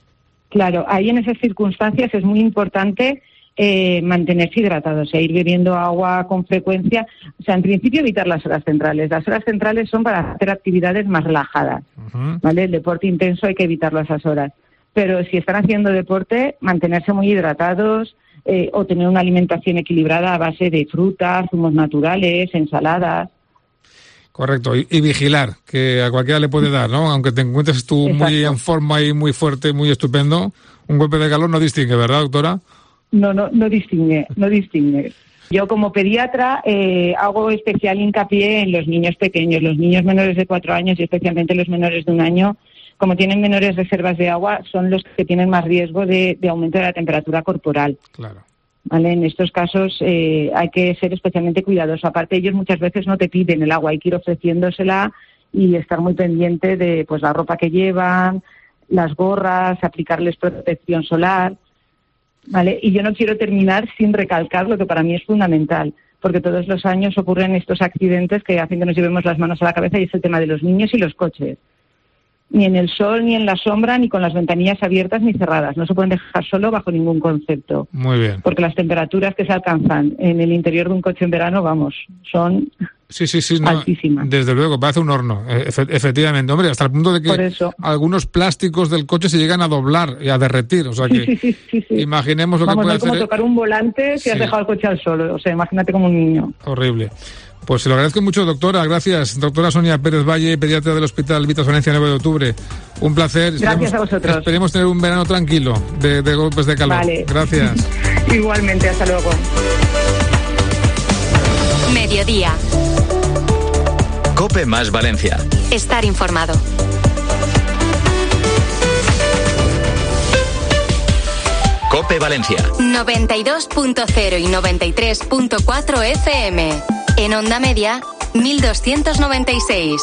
Claro, ahí en esas circunstancias es muy importante Eh, mantenerse hidratados, o sea, ir bebiendo agua con frecuencia. O sea, en principio evitar las horas centrales. Las horas centrales son para hacer actividades más relajadas, uh-huh. ¿vale? El deporte intenso hay que evitarlo a esas horas. Pero si están haciendo deporte, mantenerse muy hidratados eh, o tener una alimentación equilibrada a base de frutas, zumos naturales, ensaladas. Correcto, y, y vigilar, que a cualquiera le puede dar, ¿no? Aunque te encuentres tú Exacto. muy en forma y muy fuerte, muy estupendo, un golpe de calor no distingue, ¿verdad, doctora? No, no, no distingue, no distingue. Yo como pediatra eh, hago especial hincapié en los niños pequeños, los niños menores de cuatro años y especialmente los menores de un año, como tienen menores reservas de agua, son los que tienen más riesgo de, de aumento de la temperatura corporal. Claro. ¿Vale? En estos casos eh, hay que ser especialmente cuidadosos. Aparte, ellos muchas veces no te piden el agua, hay que ir ofreciéndosela y estar muy pendiente de pues la ropa que llevan, las gorras, aplicarles protección solar. ¿Vale? Y yo no quiero terminar sin recalcar lo que para mí es fundamental, porque todos los años ocurren estos accidentes que hacen que nos llevemos las manos a la cabeza y es el tema de los niños y los coches. ni en el sol, ni en la sombra, ni con las ventanillas abiertas ni cerradas. No se pueden dejar solo bajo ningún concepto. Muy bien. Porque las temperaturas que se alcanzan en el interior de un coche en verano, vamos, son sí, sí, sí, no, altísimas. Desde luego, parece un horno, efe- efectivamente. Hombre, hasta el punto de que algunos plásticos del coche se llegan a doblar y a derretir. O sea que sí, sí, sí, sí, sí. imaginemos lo vamos, que puede no es como hacer. tocar un volante si Sí. has dejado el coche al sol. O sea, imagínate como un niño. Horrible. Pues se lo agradezco mucho, doctora. Gracias. Doctora Sonia Pérez Valle, pediatra del Hospital Vitas Valencia, nueve de octubre. Un placer. Gracias esperemos, a vosotros. Esperemos tener un verano tranquilo, de, de golpes de calor. Vale. Gracias. Igualmente, hasta luego. Mediodía. COPE más Valencia. Estar informado. COPE Valencia. noventa y dos punto cero y noventa y tres punto cuatro F M. En onda media, mil doscientos noventa y seis.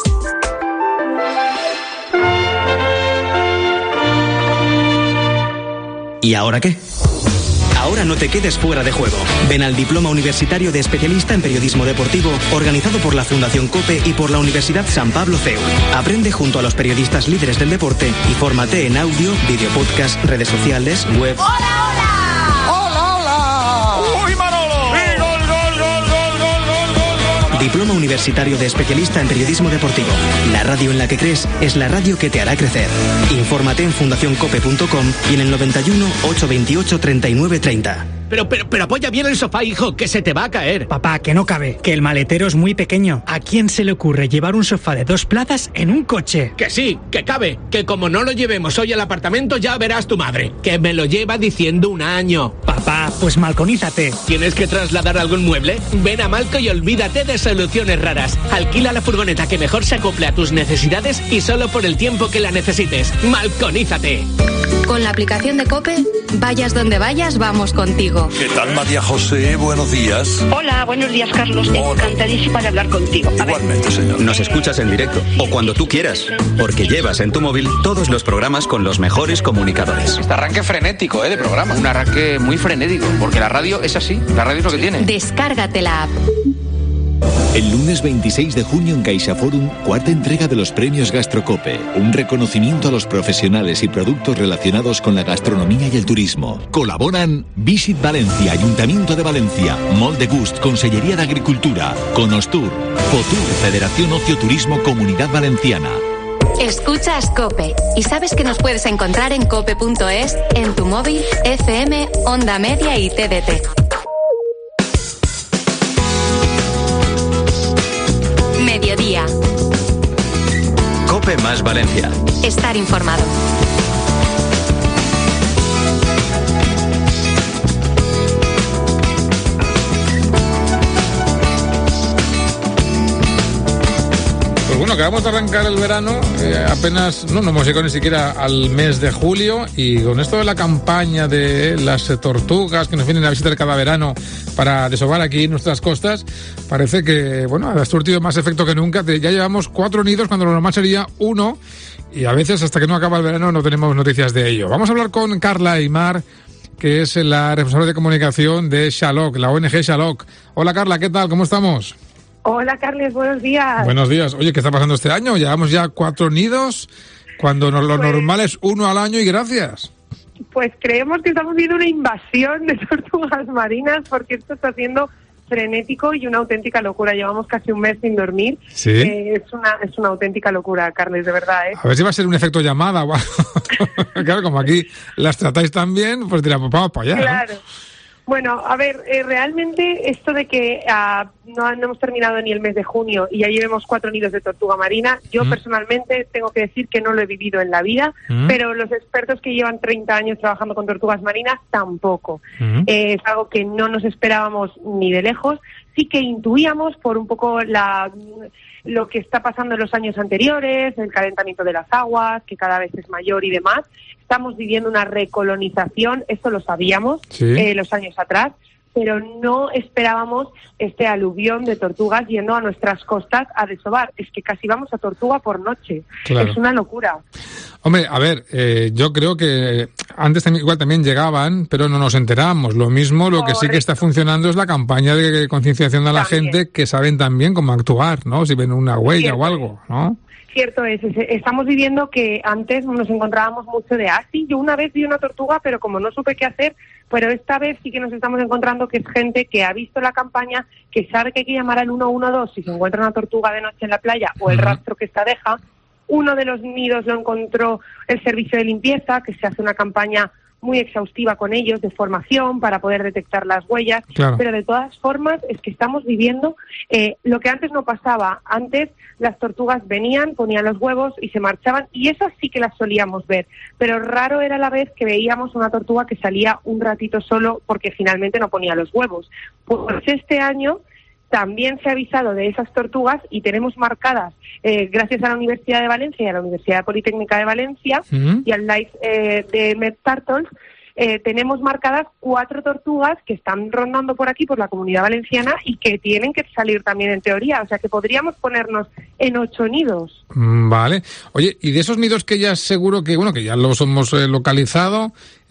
¿Y ahora qué? Ahora no te quedes fuera de juego. Ven al Diploma Universitario de Especialista en Periodismo Deportivo, organizado por la Fundación COPE y por la Universidad San Pablo C E U. Aprende junto a los periodistas líderes del deporte y fórmate en audio, video podcast, redes sociales, web. ¡Hola, hola! ¡Hola, hola! ¡Uy, Manolo! ¡Sí, gol, gol, gol, gol, gol, gol, gol! Diploma Universitario de Especialista en Periodismo Deportivo. La radio en la que crees es la radio que te hará crecer. Infórmate en fundación cope punto com y en el noventa y uno, ochocientos veintiocho, treinta y nueve treinta. Pero, pero, pero apoya bien el sofá, hijo, que se te va a caer. Papá, que no cabe, que el maletero es muy pequeño. ¿A quién se le ocurre llevar un sofá de dos plazas en un coche? Que sí, que cabe, que como no lo llevemos hoy al apartamento ya verás tu madre, que me lo lleva diciendo un año. Papá, pues malconízate. ¿Tienes que trasladar algún mueble? Ven a Malco y olvídate de soluciones raras. Alquila la furgoneta que mejor se acople a tus necesidades y solo por el tiempo que la necesites. Malconízate. Con la aplicación de COPE, vayas donde vayas, vamos contigo. ¿Qué tal, María José? Buenos días. Hola, buenos días, Carlos. Encantadísima de hablar contigo. A Igualmente, señor. Nos escuchas en directo o cuando tú quieras, porque llevas en tu móvil todos los programas con los mejores comunicadores. Este arranque frenético, ¿eh? De programa. Un arranque muy frenético, porque la radio es así. La radio es lo que tiene. Descárgate la app. El lunes veintiséis de junio en CaixaForum, cuarta entrega de los premios Gastrocope, un reconocimiento a los profesionales y productos relacionados con la gastronomía y el turismo. Colaboran Visit Valencia, Ayuntamiento de Valencia, Molde Gust, Consellería de Agricultura, Conostur, Fotur, Federación Ocio Turismo Comunidad Valenciana. Escuchas COPE y sabes que nos puedes encontrar en cope punto es, en tu móvil, F M, Onda Media y T D T. Mediodía. COPE más Valencia. Estar informado. Pues bueno, acabamos de arrancar el verano, eh, apenas, no, no hemos llegado ni siquiera al mes de julio, y con esto de la campaña de las eh, tortugas que nos vienen a visitar cada verano para desovar aquí nuestras costas, parece que, bueno, ha surtido más efecto que nunca. Ya llevamos cuatro nidos cuando lo normal sería uno, y a veces hasta que no acaba el verano no tenemos noticias de ello. Vamos a hablar con Carla Aymar, que es la responsable de comunicación de Xaloc, la O N G Xaloc. Hola Carla, ¿qué tal? ¿Cómo estamos? Hola, Carles, buenos días. Buenos días. Oye, ¿qué está pasando este año? Llevamos ya cuatro nidos, cuando no, lo pues, normal es uno al año y gracias. Pues creemos que estamos viendo una invasión de tortugas marinas, porque esto está siendo frenético y una auténtica locura. Llevamos casi un mes sin dormir. ¿Sí? Eh, es una es una auténtica locura, Carles, de verdad, ¿eh? A ver si va a ser un efecto llamada. Claro, como aquí las tratáis tan bien, pues dirán, pues vamos para allá. Claro. ¿No? Bueno, a ver, eh, realmente esto de que uh, no, no hemos terminado ni el mes de junio y ya llevemos cuatro nidos de tortuga marina, yo mm. personalmente tengo que decir que no lo he vivido en la vida, mm. pero los expertos que llevan treinta años trabajando con tortugas marinas tampoco. Mm. Eh, es algo que no nos esperábamos ni de lejos. Sí que intuíamos por un poco la... lo que está pasando en los años anteriores, el calentamiento de las aguas, que cada vez es mayor y demás. Estamos viviendo una recolonización, esto lo sabíamos, ¿sí? eh, los años atrás, pero no esperábamos este aluvión de tortugas yendo a nuestras costas a desovar. Es que casi vamos a Tortuga por noche. Claro. Es una locura. Hombre, a ver, eh, yo creo que antes también, igual también llegaban, pero no nos enterábamos. Lo mismo, lo Correcto. que sí que está funcionando es la campaña de concienciación a la también. gente, que saben también cómo actuar, ¿no? Si ven una huella Cierto. o algo, ¿no? Cierto es, estamos viviendo que antes nos encontrábamos mucho de, ah, sí, yo una vez vi una tortuga, pero como no supe qué hacer, pero esta vez sí que nos estamos encontrando que es gente que ha visto la campaña, que sabe que hay que llamar al uno uno dos si se encuentra una tortuga de noche en la playa o el rastro que esta deja. Uno de los nidos lo encontró el servicio de limpieza, que se hace una campaña muy exhaustiva con ellos, de formación, para poder detectar las huellas, claro. pero de todas formas es que estamos viviendo eh, lo que antes no pasaba. Antes las tortugas venían, ponían los huevos y se marchaban, y esas sí que las solíamos ver, pero raro era la vez que veíamos una tortuga que salía un ratito solo porque finalmente no ponía los huevos. Pues este año también se ha avisado de esas tortugas y tenemos marcadas, eh, gracias a la Universidad de Valencia y a la Universidad Politécnica de Valencia uh-huh. y al Life eh, de MedTurtles, eh, tenemos marcadas cuatro tortugas que están rondando por aquí, por la Comunidad Valenciana, y que tienen que salir también en teoría. O sea, que podríamos ponernos en ocho nidos. Vale. Oye, y de esos nidos que ya seguro que, bueno, que ya los hemos eh, localizado,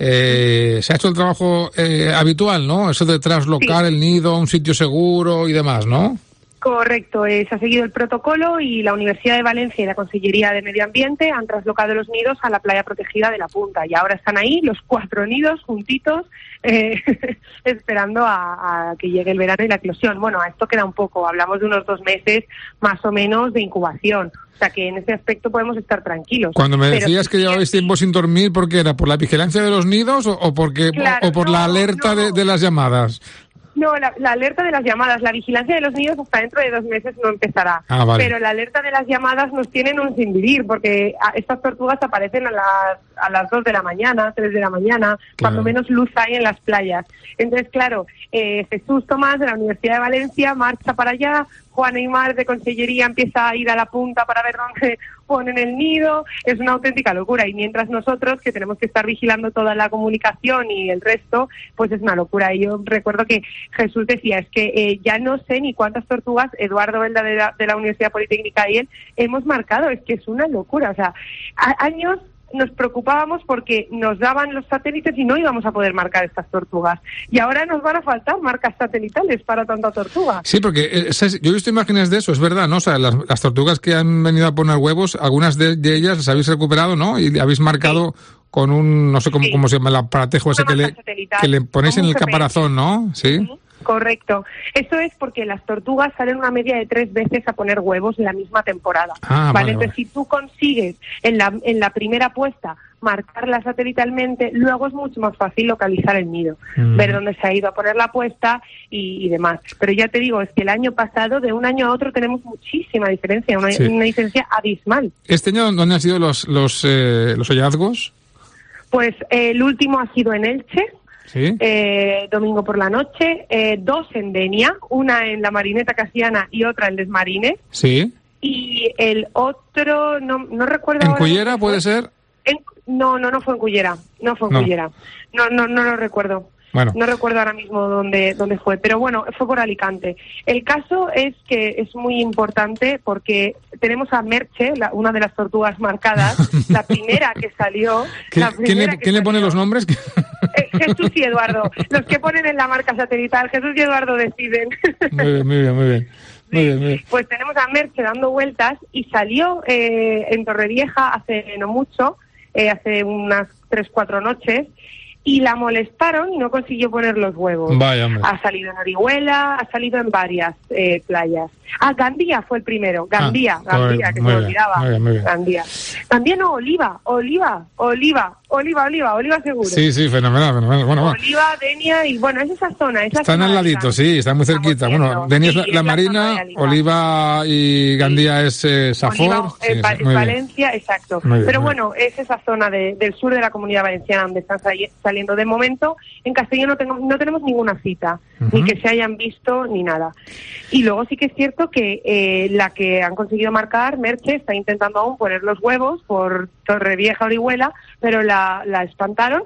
eh, se ha hecho el trabajo eh, habitual, ¿no? Eso de traslocar sí. el nido a un sitio seguro y demás, ¿no? Correcto, eh, se ha seguido el protocolo y la Universidad de Valencia y la Consellería de Medio Ambiente han traslocado los nidos a la playa protegida de La Punta, y ahora están ahí los cuatro nidos juntitos eh, esperando a, a que llegue el verano y la eclosión. Bueno, a esto queda un poco, hablamos de unos dos meses más o menos de incubación, o sea que en ese aspecto podemos estar tranquilos. Cuando me decías Pero, que llevabais tiempo sin dormir, ¿por qué era? ¿Por la vigilancia de los nidos o, o, porque, claro, o por no, la alerta no. de, de las llamadas? No, la, la alerta de las llamadas, la vigilancia de los nidos hasta dentro de dos meses no empezará. Ah, vale. Pero la alerta de las llamadas nos tienen un sin vivir, porque estas tortugas aparecen a las a las dos de la mañana, tres de la mañana, claro. cuando menos luz hay en las playas. Entonces, claro, eh, Jesús Tomás de la Universidad de Valencia marcha para allá, Juan Aymar de Consellería empieza a ir a La Punta para ver dónde ponen el nido. Es una auténtica locura, y mientras nosotros, que tenemos que estar vigilando toda la comunicación y el resto, pues es una locura. Y yo recuerdo que Jesús decía, es que eh, ya no sé ni cuántas tortugas, Eduardo Velda de la, de la Universidad Politécnica y él, hemos marcado. Es que es una locura. O sea, a, años nos preocupábamos porque nos daban los satélites y no íbamos a poder marcar estas tortugas. Y ahora nos van a faltar marcas satelitales para tanta tortuga. Sí, porque eh, yo he visto imágenes de eso, es verdad, ¿no? O sea, las, las tortugas que han venido a poner huevos, algunas de, de ellas las habéis recuperado, ¿no? Y habéis marcado sí. con un, no sé cómo, sí. cómo se llama el aparatejo ese que le, que le ponéis en el caparazón, ¿no? Sí. Uh-huh. Correcto. Eso es porque las tortugas salen una media de tres veces a poner huevos en la misma temporada. Ah, ¿vale? Vale, Entonces, vale. si tú consigues en la, en la primera puesta marcarla satelitalmente, luego es mucho más fácil localizar el nido, mm. ver dónde se ha ido a poner la puesta y, y demás. Pero ya te digo, es que el año pasado, de un año a otro, tenemos muchísima diferencia, una, sí. una diferencia abismal. ¿Este año dónde han sido los, los, eh, los hallazgos? Pues eh, el último ha sido en Elche. ¿Sí? Eh, domingo por la noche, eh, dos en Denia, una en la Marineta Casiana y otra en Les Marines. Sí. Y el otro, no, no recuerdo. ¿En Cullera puede ser? En, no, no, no fue en Cullera, no fue en no. Cullera. No, no, no lo recuerdo. Bueno. No recuerdo ahora mismo dónde, dónde fue, pero bueno, fue por Alicante. El caso es que es muy importante porque tenemos a Merche, la, una de las tortugas marcadas, la primera que salió. ¿Qué, la ¿quién le, ¿quién le pone los nombres? Eh, Jesús y Eduardo, los que ponen en la marca satelital, Jesús y Eduardo deciden. Muy bien, muy bien, muy bien. Muy bien, muy bien. Pues tenemos a Merche dando vueltas y salió eh, en Torrevieja hace no mucho, eh, hace unas tres, cuatro noches, y la molestaron y no consiguió poner los huevos. Vaya, hombre. Ha salido en Orihuela, ha salido en varias eh, playas. Ah, Gandía fue el primero, Gandía, ah, Gandía, que se me olvidaba. Muy bien, muy bien. Gandía. También no, Oliva, Oliva, Oliva, Oliva, Oliva, Oliva seguro. Sí, sí, fenomenal, fenomenal. Bueno, bueno. Oliva, Denia y bueno, es esa zona. Esa están zona al ladito, sí, están muy cerquita. Bueno, Denia es la, sí, la es Marina, la Oliva y Gandía sí. es eh, Safor. Oliva, sí, eh, sí, Valencia, bien. Exacto. Bien, Pero bueno, es esa zona de, del sur de la Comunidad Valenciana donde están saliendo. De momento, en Castellón no, tengo, no tenemos ninguna cita, uh-huh. ni que se hayan visto, ni nada. Y luego sí que es cierto que eh, la que han conseguido marcar, Merche, está intentando aún poner los huevos por Torrevieja, Orihuela, pero la, la espantaron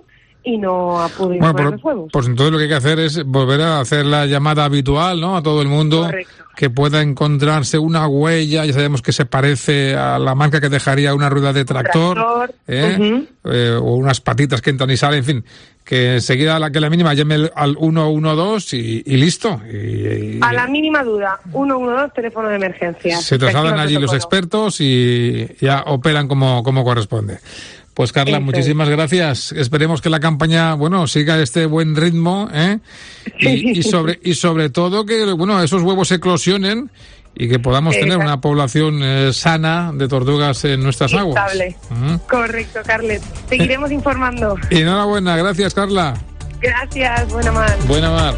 y no ha podido bueno, poner por, los huevos. Pues entonces lo que hay que hacer es volver a hacer la llamada habitual, ¿no? A todo el mundo. Correcto. Que pueda encontrarse una huella, ya sabemos que se parece a la marca que dejaría una rueda de tractor, tractor. ¿eh? Uh-huh. Eh, o unas patitas que entran y salen, en fin, que enseguida la que la mínima llame al uno uno dos y, y listo. Y, y, a la mínima duda, uno uno dos, teléfono de emergencia. Se trasladan allí los expertos y ya operan como, como corresponde. Pues Carla, Eso muchísimas es. gracias. Esperemos que la campaña, bueno, siga este buen ritmo, ¿eh? Y, y sobre y sobre todo que, bueno, esos huevos eclosionen y que podamos Exacto. tener una población eh, sana de tortugas en nuestras aguas. Estable. Uh-huh. Correcto, Carlet. Seguiremos informando. Y enhorabuena, gracias, Carla. Gracias, buena mar. Buena mar.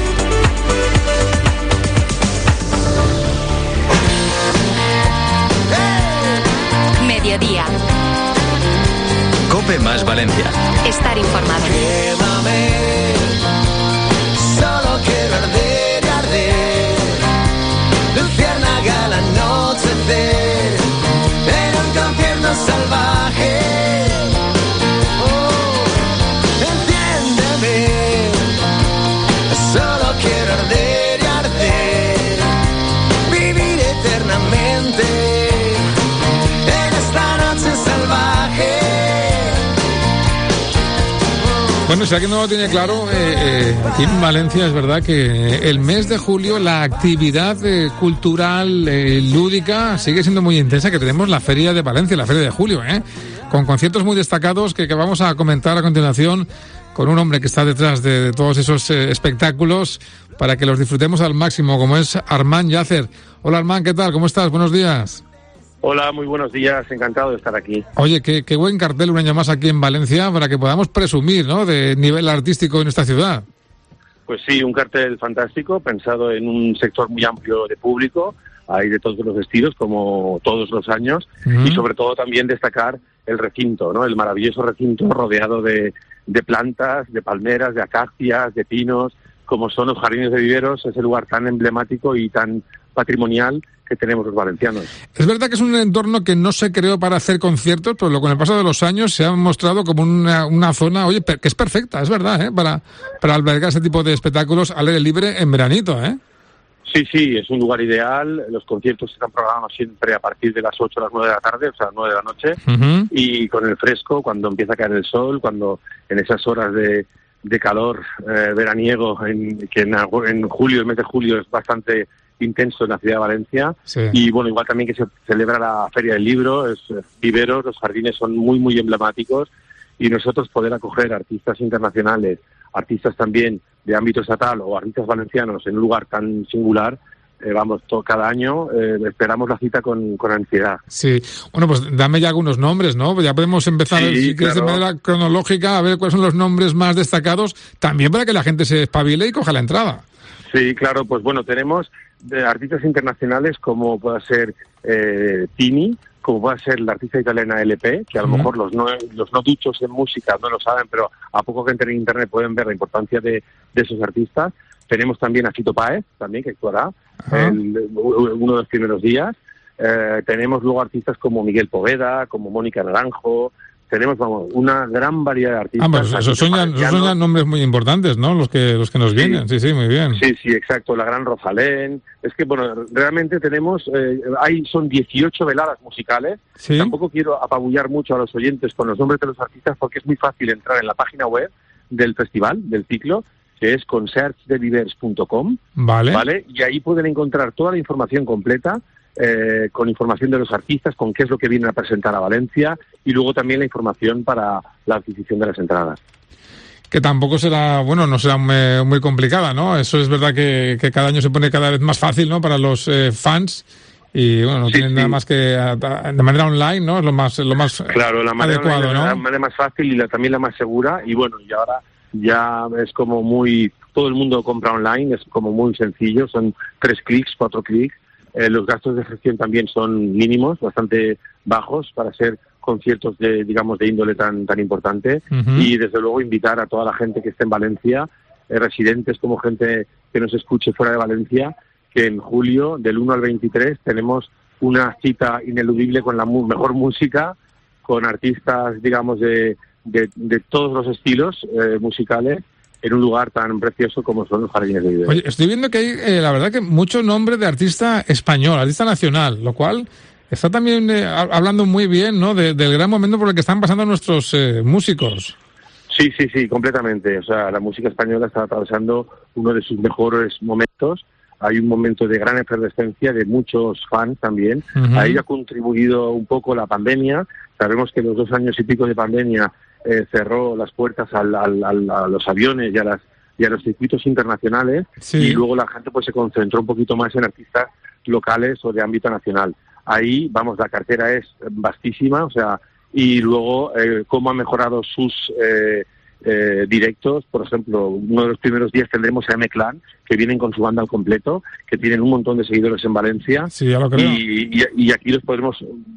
Mediodía. COPE más Valencia. Estar informado. Quémame, solo quiero arder, arder. Luciérnaga al anochecer, en un concierto salvaje. Oh, entiéndeme, solo quiero arder y arder. Vivir eternamente en esta noche salvaje. Bueno, si alguien no lo tiene claro, eh, eh, aquí en Valencia es verdad que el mes de julio la actividad eh, cultural, eh, lúdica, sigue siendo muy intensa, que tenemos la Feria de Valencia, la Feria de Julio, ¿eh? Con conciertos muy destacados que, que vamos a comentar a continuación con un hombre que está detrás de, de todos esos eh, espectáculos para que los disfrutemos al máximo, como es Armand Yacer. Hola Armand, ¿qué tal? ¿Cómo estás? Buenos días. Hola, muy buenos días, encantado de estar aquí. Oye, qué, qué buen cartel un año más aquí en Valencia para que podamos presumir, ¿no?, de nivel artístico en esta ciudad. Pues sí, un cartel fantástico, pensado en un sector muy amplio de público, hay de todos los estilos, como todos los años, uh-huh. y sobre todo también destacar el recinto, ¿no?, el maravilloso recinto rodeado de, de plantas, de palmeras, de acacias, de pinos, como son los jardines de viveros, ese lugar tan emblemático y tan patrimonial que tenemos los valencianos. Es verdad que es un entorno que no se creó para hacer conciertos, pero con el paso de los años se ha mostrado como una, una zona, oye, que es perfecta, es verdad, ¿eh?, para, para albergar ese tipo de espectáculos al aire libre en veranito, ¿eh? Sí, sí, es un lugar ideal. Los conciertos están programados siempre a partir de las ocho a las nueve de la tarde, o sea, nueve de la noche, uh-huh. y con el fresco, cuando empieza a caer el sol, cuando en esas horas de, de calor eh, veraniego, en, que en, en julio, el mes de julio es bastante intenso en la ciudad de Valencia, sí. y bueno, igual también que se celebra la Feria del Libro, es viveros, los jardines son muy, muy emblemáticos, y nosotros poder acoger artistas internacionales, artistas también de ámbito estatal o artistas valencianos en un lugar tan singular, eh, vamos, todo, cada año eh, esperamos la cita con, con ansiedad. Sí, bueno, pues dame ya algunos nombres, ¿no? Ya podemos empezar, sí, si quieres, claro, de manera cronológica, a ver cuáles son los nombres más destacados, también para que la gente se espabile y coja la entrada. Sí, claro, pues bueno, tenemos de artistas internacionales como pueda ser eh, Tini, como pueda ser la artista italiana L P, que a lo uh-huh. mejor los no, los no duchos en música no lo saben, pero a poco que entren en internet pueden ver la importancia de, de esos artistas. Tenemos también a Fito Páez, también, que actuará uh-huh. el, uno de los primeros días. Eh, tenemos luego artistas como Miguel Poveda, como Mónica Naranjo. Tenemos, vamos, una gran variedad de artistas. Ah, pues esos son, ya, esos son ya nombres muy importantes, ¿no?, los que los que nos sí. vienen. Sí, sí, muy bien. Sí, sí, exacto. La gran Rosalén. Es que, bueno, realmente tenemos, eh, hay, son dieciocho veladas musicales. ¿Sí? Tampoco quiero apabullar mucho a los oyentes con los nombres de los artistas porque es muy fácil entrar en la página web del festival, del ciclo, que es concerts de vivers punto com. Vale. Vale. Y ahí pueden encontrar toda la información completa, Eh, con información de los artistas, con qué es lo que vienen a presentar a Valencia, y luego también la información para la adquisición de las entradas. Que tampoco será, bueno, no será muy, muy complicada, ¿no? Eso es verdad que, que cada año se pone cada vez más fácil, ¿no?, para los eh, fans, y bueno, no sí, tienen sí. nada más que de manera online, ¿no? Es lo más, lo más claro, la manera adecuado, online, ¿no? La manera más fácil y la, también la más segura, y bueno, y ahora ya es como muy, todo el mundo compra online, es como muy sencillo, son tres clics, cuatro clics. Eh, los gastos de gestión también son mínimos, bastante bajos para ser conciertos de, digamos, de índole tan tan importante, uh-huh. y desde luego invitar a toda la gente que esté en Valencia, eh, residentes como gente que nos escuche fuera de Valencia, que en julio del uno al veintitrés tenemos una cita ineludible con la mu- mejor música, con artistas, digamos, de, de, de todos los estilos eh, musicales en un lugar tan precioso como son los Jardines de Vives. Oye, estoy viendo que hay, eh, la verdad, que mucho nombre de artista español, artista nacional, lo cual está también eh, hablando muy bien, ¿no?, de, del gran momento por el que están pasando nuestros eh, músicos. Sí, sí, sí, completamente. O sea, la música española está atravesando uno de sus mejores momentos. Hay un momento de gran efervescencia, de muchos fans también. Uh-huh. A ello ha contribuido un poco la pandemia. Sabemos que los dos años y pico de pandemia eh, cerró las puertas al, al, al, a los aviones y a, las, y a los circuitos internacionales. Sí. Y luego la gente pues se concentró un poquito más en artistas locales o de ámbito nacional. Ahí, vamos, la cartera es vastísima, o sea, y luego eh, cómo ha mejorado sus eh, eh, directos. Por ejemplo, uno de los primeros días tendremos a M-Clan, que vienen con su banda al completo, que tienen un montón de seguidores en Valencia. Sí, ya lo creo. Y, y, y aquí los podremos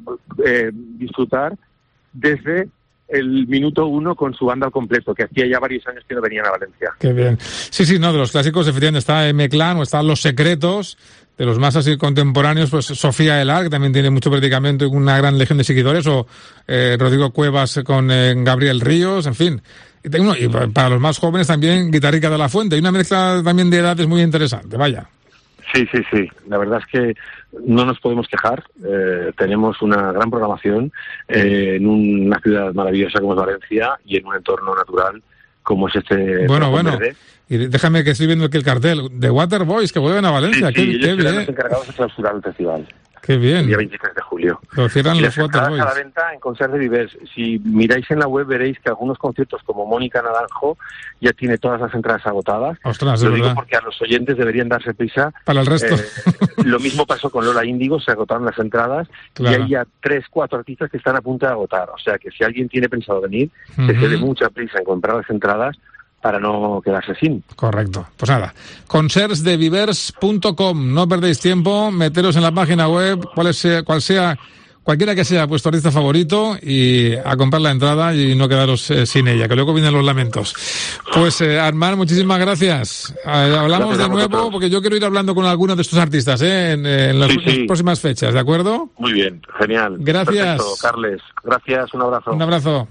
eh, disfrutar desde el minuto uno con su banda al completo, que hacía ya varios años que no venían a Valencia. Qué bien. Sí, sí, no, de los clásicos efectivamente está M-Clan o están Los Secretos. De los más así contemporáneos, pues Sofía Elar, que también tiene mucho predicamento y una gran legión de seguidores, o eh, Rodrigo Cuevas con eh, Gabriel Ríos, en fin. Y, tengo, y para los más jóvenes también Guitarrica de la Fuente. Hay una mezcla también de edades muy interesante, vaya. Sí, sí, sí. La verdad es que no nos podemos quejar. Eh, tenemos una gran programación eh, en una ciudad maravillosa como es Valencia y en un entorno natural como es este. Bueno, bueno. Verde. Y déjame que estoy viendo aquí el cartel de Waterboys, que vuelven a Valencia. Sí, qué, sí, ellos qué serán bien. los encargados de clausurar el festival. Qué bien. El día veintitrés de julio. Lo cierran y los Waterboys. A la venta en Concert de Vives. Si miráis en la web veréis que algunos conciertos como Mónica Naranjo ya tiene todas las entradas agotadas. Ostras, Lo es digo verdad. porque a los oyentes deberían darse prisa. Para el resto. Eh, lo mismo pasó con Lola Índigo, se agotaron las entradas. Claro. Y hay ya tres, cuatro artistas que están a punto de agotar. O sea que si alguien tiene pensado venir, uh-huh. que se dé mucha prisa en comprar las entradas para no quedarse sin. Correcto. Pues nada, concerts de vivers punto com. No perdéis tiempo, meteros en la página web, cual sea, cual sea, cualquiera que sea vuestro artista favorito, y a comprar la entrada y no quedaros eh, sin ella, que luego vienen los lamentos. Pues eh, Armand, muchísimas gracias. Eh, hablamos gracias de nuevo, vosotros. Porque yo quiero ir hablando con algunos de estos artistas eh, en, en las, sí, sí. las próximas fechas, ¿de acuerdo? Muy bien, genial. Gracias. Perfecto, Carles. Gracias, un abrazo. Un abrazo.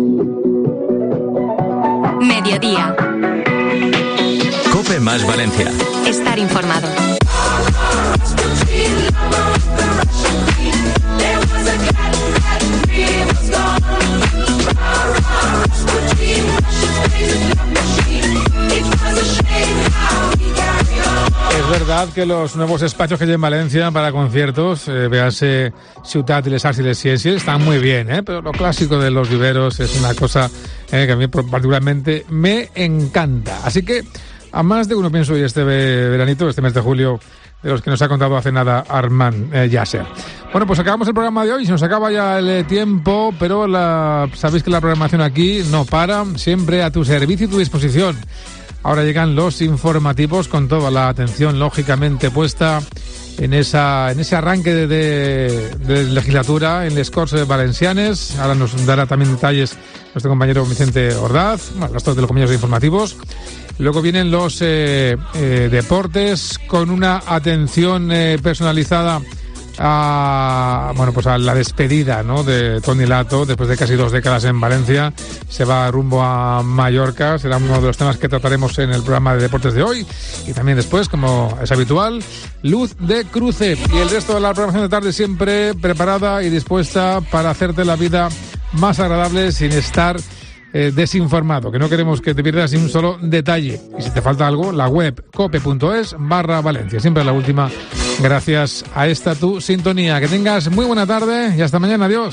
Mediodía. COPE más Valencia. Estar informado. Es verdad que los nuevos espacios que hay en Valencia para conciertos, eh, véase Ciutat y les Arts y les Ciències, están muy bien, ¿eh? Pero lo clásico de los viveros es una cosa eh, que a mí particularmente me encanta. Así que a más de uno pienso hoy este veranito, este mes de julio, de los que nos ha contado hace nada Armand eh, Yasser. Bueno, pues acabamos el programa de hoy, se nos acaba ya el tiempo, pero la, sabéis que la programación aquí no para, siempre a tu servicio y tu disposición. Ahora llegan los informativos con toda la atención lógicamente puesta en esa en ese arranque de, de, de legislatura en les Corts Valencianes. Ahora nos dará también detalles nuestro compañero Vicente Ordaz, bueno, el resto de los compañeros informativos. Luego vienen los eh, eh, deportes con una atención eh, personalizada a, bueno, pues a la despedida, ¿no?, de Toni Lato después de casi dos décadas en Valencia. Se va rumbo a Mallorca, será uno de los temas que trataremos en el programa de deportes de hoy, y también después, como es habitual, Luz de Cruce, y el resto de la programación de tarde siempre preparada y dispuesta para hacerte la vida más agradable sin estar Eh, desinformado, que no queremos que te pierdas ni un solo detalle. Y si te falta algo, la web cope.es barra Valencia, siempre la última, gracias a esta tu sintonía. Que tengas muy buena tarde y hasta mañana. Adiós.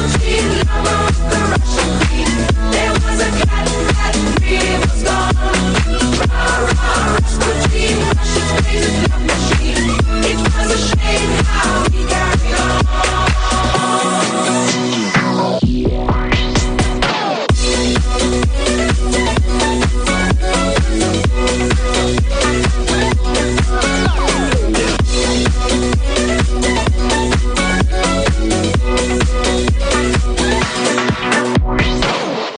There was a cat, cat, he was gone.